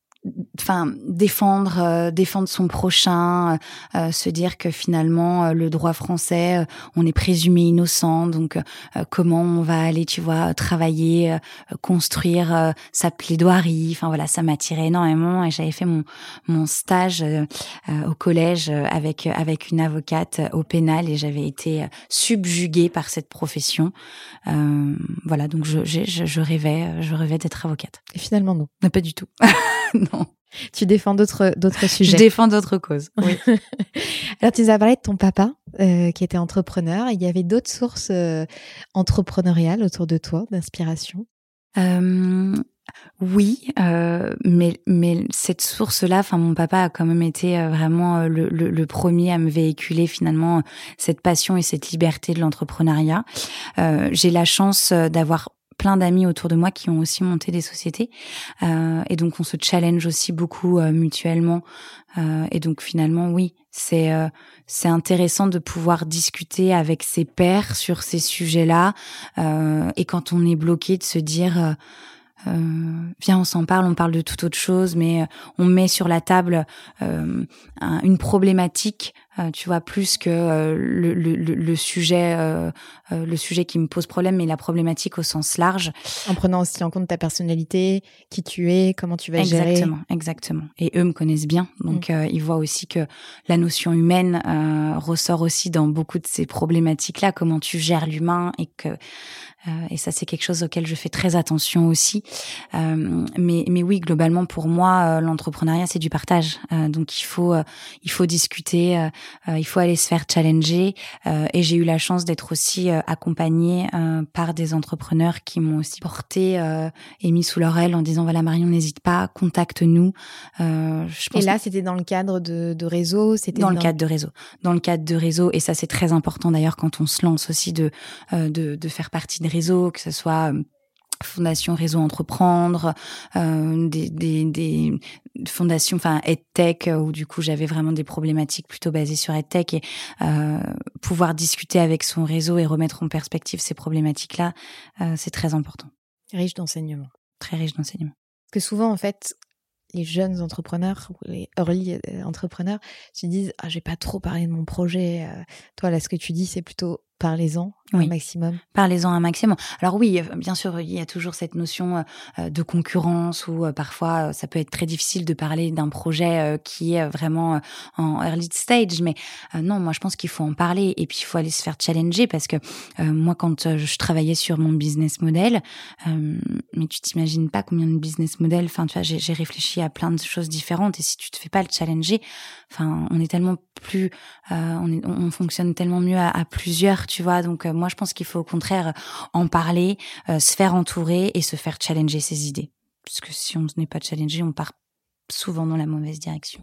enfin défendre euh, défendre son prochain, euh, se dire que finalement euh, le droit français euh, on est présumé innocent, donc euh, comment on va aller, tu vois, travailler, euh, construire euh, sa plaidoirie. Enfin voilà, ça m'attirait énormément et j'avais fait mon mon stage euh, euh, au collège avec avec une avocate au pénal et j'avais été subjuguée par cette profession. Euh, voilà, donc je, je je rêvais je rêvais d'être avocate. Et finalement non. Non, pas du tout. Non. Tu défends d'autres d'autres sujets. Je défends d'autres causes. Oui. Alors tu nous as parlé de ton papa euh, qui était entrepreneur. Il y avait d'autres sources euh, entrepreneuriales autour de toi, d'inspiration? Euh, oui, euh, mais mais cette source-là, enfin mon papa a quand même été vraiment le, le, le premier à me véhiculer finalement cette passion et cette liberté de l'entrepreneuriat. Euh, j'ai la chance d'avoir plein d'amis autour de moi qui ont aussi monté des sociétés euh, et donc on se challenge aussi beaucoup euh, mutuellement euh, et donc finalement oui c'est euh, c'est intéressant de pouvoir discuter avec ses pairs sur ces sujets-là euh, et quand on est bloqué de se dire euh, Euh, viens, on s'en parle, on parle de toute autre chose, mais euh, on met sur la table euh, un, une problématique, euh, tu vois, plus que euh, le, le, le sujet, euh, euh, le sujet qui me pose problème, mais la problématique au sens large. En prenant aussi en compte ta personnalité, qui tu es, comment tu vas exactement, gérer. Exactement, exactement. Et eux me connaissent bien, donc mmh. euh, ils voient aussi que la notion humaine euh, ressort aussi dans beaucoup de ces problématiques-là, comment tu gères l'humain et que Euh, et ça, c'est quelque chose auquel je fais très attention aussi. Euh, mais, mais oui, globalement, pour moi, euh, l'entrepreneuriat, c'est du partage. Euh, donc, il faut, euh, il faut discuter, euh, il faut aller se faire challenger. Euh, et j'ai eu la chance d'être aussi euh, accompagnée euh, par des entrepreneurs qui m'ont aussi porté euh, et mis sous leur aile en disant, voilà, Marion, n'hésite pas, contacte-nous. Euh, je pense et là, que... c'était dans le cadre de, de réseau, c'était dans, dans le cadre de réseau. Dans le cadre de réseau. Et ça, c'est très important d'ailleurs quand on se lance aussi de, euh, de, de faire partie de réseaux, que ce soit Fondation Réseau Entreprendre, euh, des, des, des fondations, enfin EdTech, où du coup j'avais vraiment des problématiques plutôt basées sur EdTech et euh, pouvoir discuter avec son réseau et remettre en perspective ces problématiques-là, euh, c'est très important. Riche d'enseignement. Très riche d'enseignement. Parce que souvent, en fait, les jeunes entrepreneurs, les early entrepreneurs, se disent ah, « je vais pas trop parler de mon projet ». Toi, là, ce que tu dis, c'est plutôt parlez-en oui. un maximum. Parlez-en un maximum. Alors oui, bien sûr, il y a toujours cette notion de concurrence où parfois ça peut être très difficile de parler d'un projet qui est vraiment en early stage. Mais non, moi je pense qu'il faut en parler et puis il faut aller se faire challenger parce que euh, moi quand je travaillais sur mon business model, euh, mais tu t'imagines pas combien de business models. Enfin, tu vois, j'ai, j'ai réfléchi à plein de choses différentes et si tu te fais pas le challenger, enfin, on est tellement plus, euh, on, est, on fonctionne tellement mieux à, à plusieurs. Tu vois, donc euh, moi je pense qu'il faut au contraire en parler, euh, se faire entourer et se faire challenger ses idées. Parce que si on n'est pas challengé, on part souvent dans la mauvaise direction.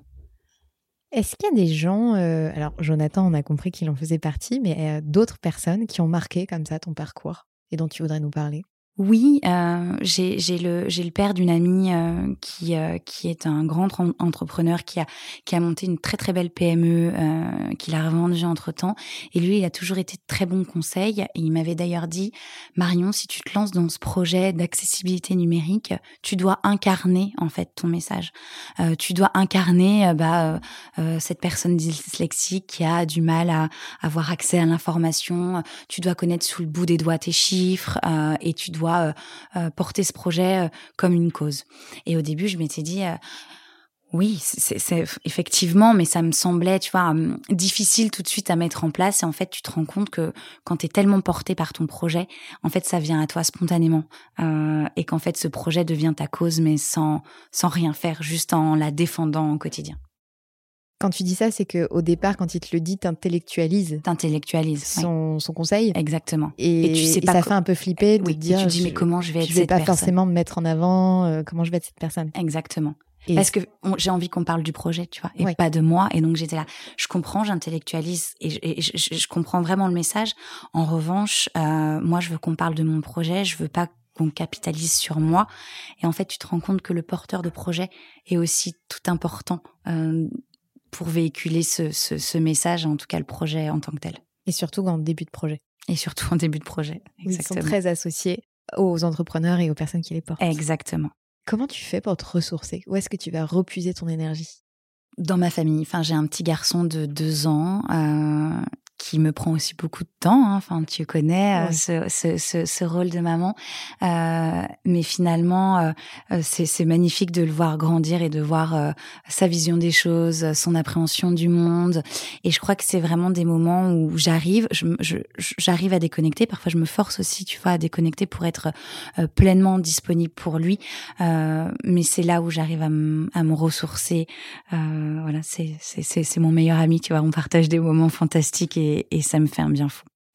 Est-ce qu'il y a des gens, euh, alors Jonathan, on a compris qu'il en faisait partie, mais euh, d'autres personnes qui ont marqué comme ça ton parcours et dont tu voudrais nous parler ? Oui, euh, j'ai, j'ai le j'ai le père d'une amie euh, qui euh, qui est un grand entrepreneur qui a qui a monté une très très belle P M E euh, qu'il a revendue entre-temps et lui il a toujours été de très bons conseils et il m'avait d'ailleurs dit Marion, si tu te lances dans ce projet d'accessibilité numérique, tu dois incarner en fait ton message. Euh, tu dois incarner euh, bah euh, cette personne dyslexique qui a du mal à avoir accès à l'information, tu dois connaître sous le bout des doigts tes chiffres euh, et tu dois Euh, euh, porter ce projet euh, comme une cause. Et au début, je m'étais dit, euh, oui, c'est, c'est effectivement, mais ça me semblait, tu vois, euh, difficile tout de suite à mettre en place. Et en fait, tu te rends compte que quand tu es tellement porté par ton projet, en fait, ça vient à toi spontanément. Euh, et qu'en fait, ce projet devient ta cause, mais sans, sans rien faire, juste en la défendant au quotidien. Quand tu dis ça, c'est qu'au départ, quand il te le dit, t'intellectualises. T'intellectualises. Son, oui. son conseil. Exactement. Et, et tu sais et pas ça co- fait un peu flipper de oui, te dire. Et tu dis, mais comment je vais être cette personne ? Je vais pas personne. forcément me mettre en avant, euh, comment je vais être cette personne. Exactement. Et parce que on, j'ai envie qu'on parle du projet, tu vois, et ouais. pas de moi. Et donc, j'étais là, je comprends, j'intellectualise et, je, et je, je, je comprends vraiment le message. En revanche, euh, moi, je veux qu'on parle de mon projet, je veux pas qu'on capitalise sur moi. Et en fait, tu te rends compte que le porteur de projet est aussi tout important euh, pour véhiculer ce, ce, ce message, en tout cas le projet en tant que tel. Et surtout en début de projet. Et surtout en début de projet, exactement. Ils sont très associés aux entrepreneurs et aux personnes qui les portent. Exactement. Comment tu fais pour te ressourcer ? Où est-ce que tu vas repuiser ton énergie ? Dans ma famille. Enfin, j'ai un petit garçon de deux ans euh, qui me prend aussi beaucoup de temps. Hein. Enfin, tu connais euh, oui. ce, ce, ce, ce rôle de maman. Euh, mais finalement, euh, c'est, c'est magnifique de le voir grandir et de voir euh, sa vision des choses, son appréhension du monde. Et je crois que c'est vraiment des moments où j'arrive, je, je, j'arrive à déconnecter. Parfois, je me force aussi, tu vois, à déconnecter pour être euh, pleinement disponible pour lui. Euh, mais c'est là où j'arrive à, m- à me ressourcer. Euh, Voilà, c'est, c'est, c'est, c'est mon meilleur ami, tu vois, on partage des moments fantastiques et, et ça me fait un bien fou.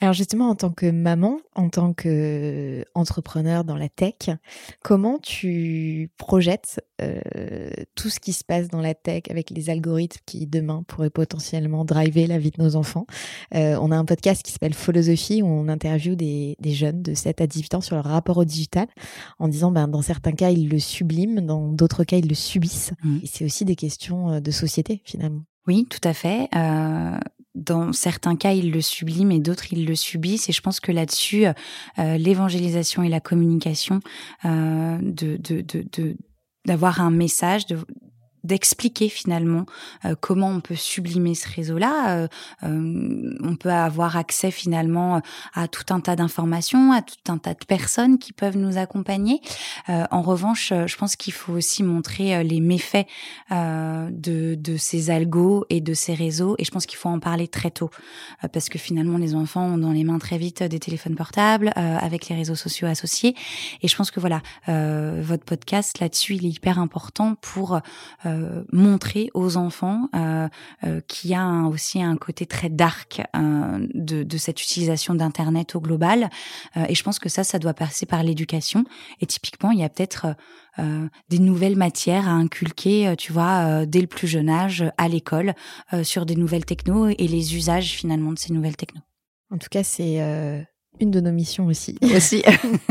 Alors justement, en tant que maman, en tant qu'entrepreneur dans la tech, comment tu projettes euh, tout ce qui se passe dans la tech avec les algorithmes qui demain pourraient potentiellement driver la vie de nos enfants? euh, On a un podcast qui s'appelle Philosophie où on interviewe des, des jeunes de sept à dix-huit ans sur leur rapport au digital en disant ben, dans certains cas ils le subliment, dans d'autres cas ils le subissent. Mmh. Et c'est aussi des questions de société finalement. Oui, tout à fait. Euh... Dans certains cas, ils le subliment et d'autres, ils le subissent. Et je pense que là-dessus, euh, l'évangélisation et la communication, euh, de, de, de, de, d'avoir un message, de, d'expliquer finalement euh, comment on peut sublimer ce réseau-là. Euh, euh, on peut avoir accès finalement à tout un tas d'informations, à tout un tas de personnes qui peuvent nous accompagner. Euh, en revanche, je pense qu'il faut aussi montrer les méfaits euh, de, de ces algos et de ces réseaux. Et je pense qu'il faut en parler très tôt euh, parce que finalement, les enfants ont dans les mains très vite des téléphones portables euh, avec les réseaux sociaux associés. Et je pense que voilà, euh, votre podcast là-dessus, il est hyper important pour euh, Euh, montrer aux enfants euh, euh, qu'il y a un, aussi un côté très dark euh, de, de cette utilisation d'Internet au global. Euh, et je pense que ça, ça doit passer par l'éducation. Et typiquement, il y a peut-être euh, des nouvelles matières à inculquer, tu vois, euh, dès le plus jeune âge, à l'école, euh, sur des nouvelles technos et les usages finalement de ces nouvelles technos. En tout cas, c'est euh, une de nos missions aussi. Aussi.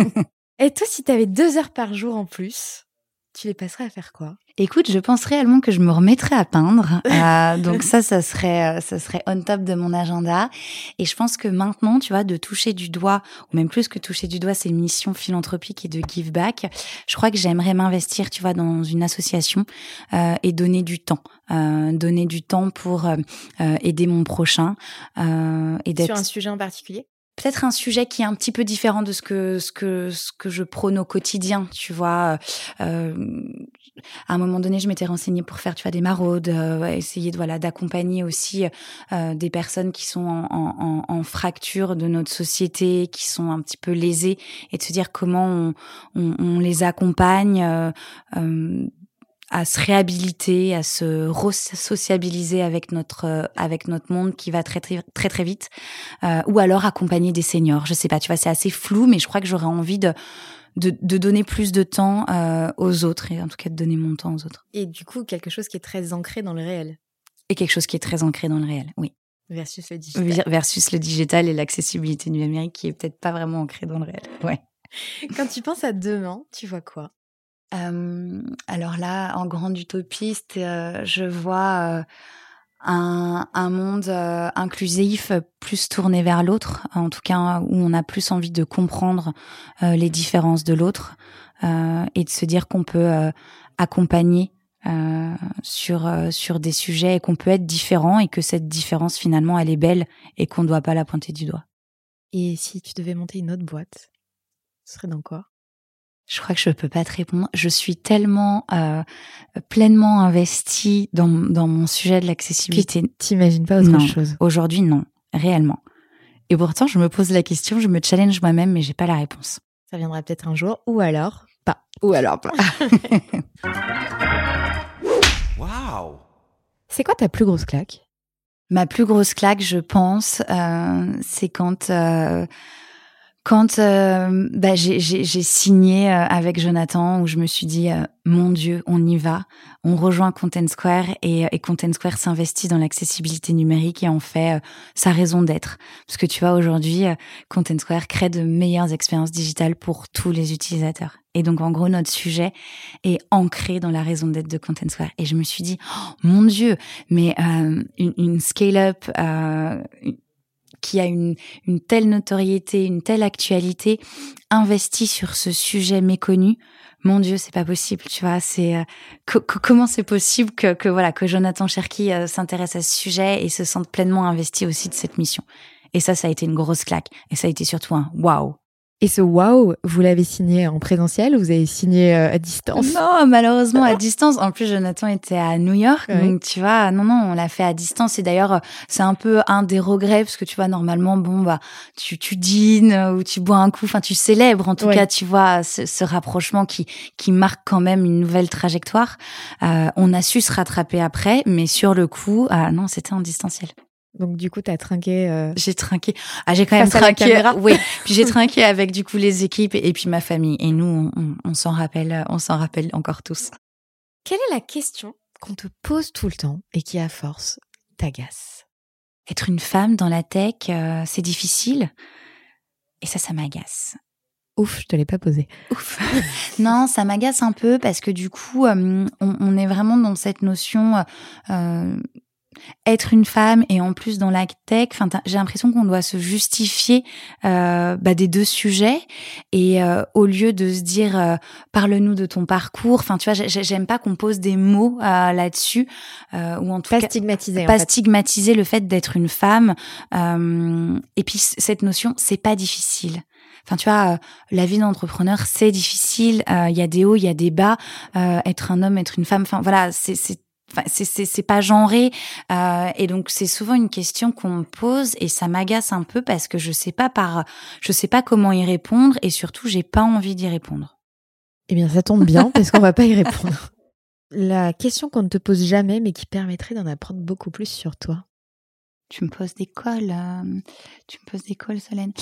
Et toi, si tu avais deux heures par jour en plus, tu les passerais à faire quoi? Écoute, je pense réellement que je me remettrais à peindre. Euh, donc ça, ça serait, ça serait on top de mon agenda. Et je pense que maintenant, tu vois, de toucher du doigt, ou même plus que toucher du doigt, c'est une mission philanthropique et de give back. Je crois que j'aimerais m'investir, tu vois, dans une association euh, et donner du temps, euh, donner du temps pour euh, aider mon prochain euh, et d'être sur un sujet en particulier. Peut-être un sujet qui est un petit peu différent de ce que ce que ce que je prône au quotidien, tu vois. Euh, à un moment donné, je m'étais renseignée pour faire, tu vois, des maraudes, euh, essayer de voilà d'accompagner aussi euh, des personnes qui sont en, en, en fracture de notre société, qui sont un petit peu lésées, et de se dire comment on, on, on les accompagne. Euh, euh, à se réhabiliter, à se re-sociabiliser avec notre euh, avec notre monde qui va très très très très vite, euh, ou alors accompagner des seniors. Je sais pas, tu vois, c'est assez flou, mais je crois que j'aurais envie de de, de donner plus de temps euh, aux autres, et en tout cas de donner mon temps aux autres. Et du coup, quelque chose qui est très ancré dans le réel. Et quelque chose qui est très ancré dans le réel, oui. Versus le digital. Versus le digital et l'accessibilité numérique qui est peut-être pas vraiment ancré dans le réel. Ouais. Quand tu penses à demain, tu vois quoi? Euh, alors là, en grande utopiste, euh, je vois euh, un, un monde euh, inclusif, plus tourné vers l'autre, en tout cas où on a plus envie de comprendre euh, les différences de l'autre euh, et de se dire qu'on peut euh, accompagner euh, sur euh, sur des sujets et qu'on peut être différent et que cette différence finalement elle est belle et qu'on ne doit pas la pointer du doigt. Et si tu devais monter une autre boîte, ce serait dans quoi? Je crois que je peux pas te répondre. Je suis tellement euh, pleinement investie dans dans mon sujet de l'accessibilité. T'imagines pas autre non, chose? Aujourd'hui, non, réellement. Et pourtant, je me pose la question, je me challenge moi-même, mais j'ai pas la réponse. Ça viendra peut-être un jour, ou alors pas. Ou alors pas. Waouh! C'est quoi ta plus grosse claque? Ma plus grosse claque, je pense, euh, c'est quand euh, quand euh, bah, j'ai, j'ai, j'ai signé euh, avec Jonathan, où je me suis dit euh, mon Dieu, on y va, on rejoint Content Square et, et Content Square s'investit dans l'accessibilité numérique et en fait euh, sa raison d'être. Parce que tu vois, aujourd'hui, euh, Content Square crée de meilleures expériences digitales pour tous les utilisateurs. Et donc, en gros, notre sujet est ancré dans la raison d'être de Content Square. Et je me suis dit, oh, mon Dieu, mais euh, une, une scale-up euh, qui a une, une telle notoriété, une telle actualité, investie sur ce sujet méconnu, mon Dieu, c'est pas possible, tu vois. C'est euh, co- co- comment c'est possible que, que voilà que Jonathan Cherki euh, s'intéresse à ce sujet et se sente pleinement investi aussi de cette mission. Et ça, ça a été une grosse claque. Et ça a été surtout un waouh. Et ce wow, vous l'avez signé en présentiel ou vous avez signé à distance? Non, malheureusement à distance. En plus, Jonathan était à New York, oui. Donc tu vois, non, non, on l'a fait à distance. Et d'ailleurs, c'est un peu un des regrets parce que tu vois, normalement, bon, bah, tu, tu dînes ou tu bois un coup, enfin, tu célèbres en tout oui. cas, tu vois, ce, ce rapprochement qui, qui marque quand même une nouvelle trajectoire. Euh, on a su se rattraper après, mais sur le coup, euh, non, c'était en distanciel. Donc du coup, t'as trinqué. Euh... J'ai trinqué. Ah, j'ai quand même trinqué. Oui. Puis j'ai trinqué avec du coup les équipes et, et puis ma famille. Et nous, on, on, on s'en rappelle, on s'en rappelle encore tous. Quelle est la question qu'on te pose tout le temps et qui, à force, t'agace? Être une femme dans la tech, euh, c'est difficile. Et ça, ça m'agace. Ouf, je te l'ai pas posé. Ouf. Non, ça m'agace un peu parce que du coup, euh, on, on est vraiment dans cette notion euh, être une femme et en plus dans la tech. Enfin, j'ai l'impression qu'on doit se justifier euh, bah, des deux sujets et euh, au lieu de se dire euh, parle-nous de ton parcours. Enfin, tu vois, j'aime pas qu'on pose des mots euh, là-dessus euh, ou en tout pas cas stigmatiser. Pas en fait. stigmatiser le fait d'être une femme. Euh, et puis cette notion, c'est pas difficile. Enfin, tu vois, euh, la vie d'entrepreneur, c'est difficile. Il euh, y a des hauts, il y a des bas. Euh, être un homme, être une femme. Enfin, voilà, c'est c'est Enfin, c'est, c'est, c'est pas genré euh, et donc c'est souvent une question qu'on me pose et ça m'agace un peu parce que je sais pas par, je sais pas comment y répondre et surtout j'ai pas envie d'y répondre. Eh bien, ça tombe bien parce qu'on va pas y répondre. La question qu'on ne te pose jamais mais qui permettrait d'en apprendre beaucoup plus sur toi. Tu me poses des cols, euh, tu me poses des cols, Solène.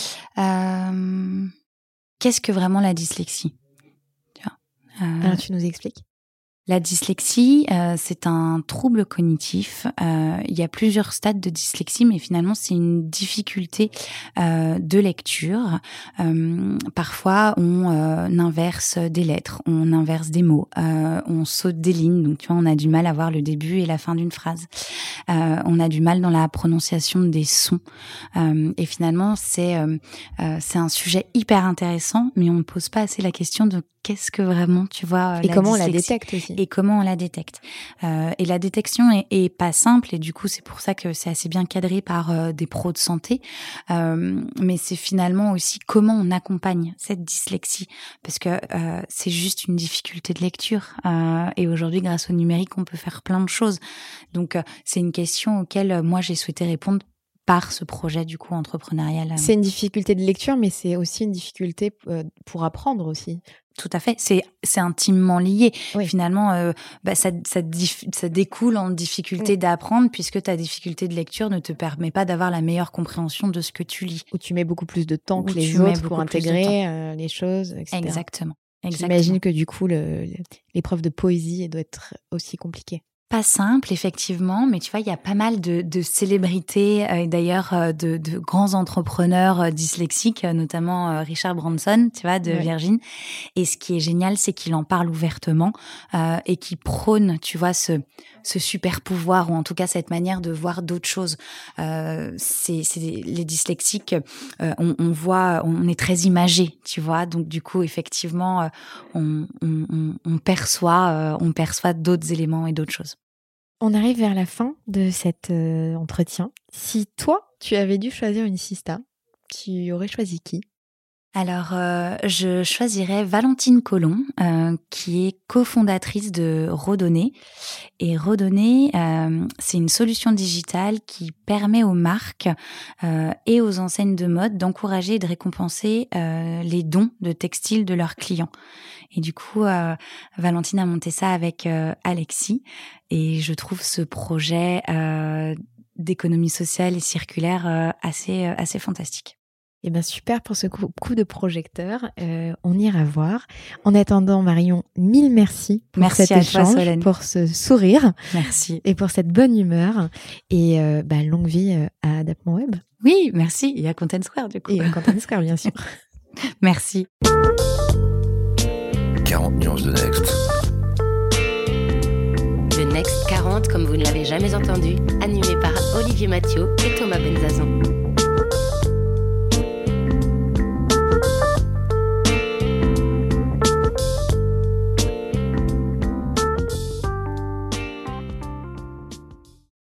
Euh, qu'est-ce que vraiment la dyslexie? Tu vois euh, Alors tu nous expliques? La dyslexie, euh, c'est un trouble cognitif. Euh, il y a plusieurs stades de dyslexie, mais finalement, c'est une difficulté euh, de lecture. Euh, parfois, on euh, inverse des lettres, on inverse des mots, euh, on saute des lignes. Donc, tu vois, on a du mal à voir le début et la fin d'une phrase. Euh, on a du mal dans la prononciation des sons. Euh, et finalement, c'est euh, euh, c'est un sujet hyper intéressant, mais on ne pose pas assez la question de qu'est-ce que vraiment, tu vois, et la comment dyslexie. On la détecte aussi. Et comment on la détecte. Euh, et la détection est, est pas simple et du coup c'est pour ça que c'est assez bien cadré par euh, des pros de santé. Euh, mais c'est finalement aussi comment on accompagne cette dyslexie parce que euh, c'est juste une difficulté de lecture. Euh, et aujourd'hui grâce au numérique on peut faire plein de choses. Donc euh, c'est une question auquel euh, moi j'ai souhaité répondre par ce projet du coup entrepreneurial. C'est une difficulté de lecture mais c'est aussi une difficulté euh, pour apprendre aussi. Tout à fait, c'est c'est intimement lié. Oui. Finalement, euh, bah, ça ça, dif, ça découle en difficulté oui. d'apprendre puisque ta difficulté de lecture ne te permet pas d'avoir la meilleure compréhension de ce que tu lis. Ou tu mets beaucoup plus de temps que Ou les autres pour intégrer euh, les choses, et cetera. Exactement. Exactement. J'imagine que du coup, le, le, l'épreuve de poésie doit être aussi compliquée. Pas simple, effectivement, mais tu vois, il y a pas mal de, de célébrités euh, et d'ailleurs euh, de, de grands entrepreneurs euh, dyslexiques, euh, notamment euh, Richard Branson, tu vois, de ouais. Virgin. Et ce qui est génial, c'est qu'il en parle ouvertement euh, et qu'il prône, tu vois, ce, ce super pouvoir ou en tout cas cette manière de voir d'autres choses. Euh, c'est, c'est les dyslexiques, euh, on, on voit, on est très imagé, tu vois. Donc du coup, effectivement, euh, on, on, on perçoit, euh, on perçoit d'autres éléments et d'autres choses. On arrive vers la fin de cet euh, entretien. Si toi, tu avais dû choisir une sista, tu aurais choisi qui ? Alors, euh, je choisirais Valentine Colomb, euh, qui est cofondatrice de Redonner. Et Redonner, euh, c'est une solution digitale qui permet aux marques euh, et aux enseignes de mode d'encourager et de récompenser euh, les dons de textiles de leurs clients. Et du coup, euh, Valentine a monté ça avec euh, Alexis. Et je trouve ce projet euh, d'économie sociale et circulaire euh, assez, euh, assez fantastique. Eh bien, super pour ce coup, coup de projecteur. Euh, on ira voir. En attendant, Marion, mille merci pour merci cet échange, toi, pour ce sourire. Merci. Et pour cette bonne humeur. Et euh, bah, longue vie à Adaptement Web. Oui, merci. Et à Content Square, du coup. Et à Content Square, bien sûr. Merci. quarante nuances de Next. Le Next quarante, comme vous ne l'avez jamais entendu, animé par Olivier Mathieu et Thomas Benzazan.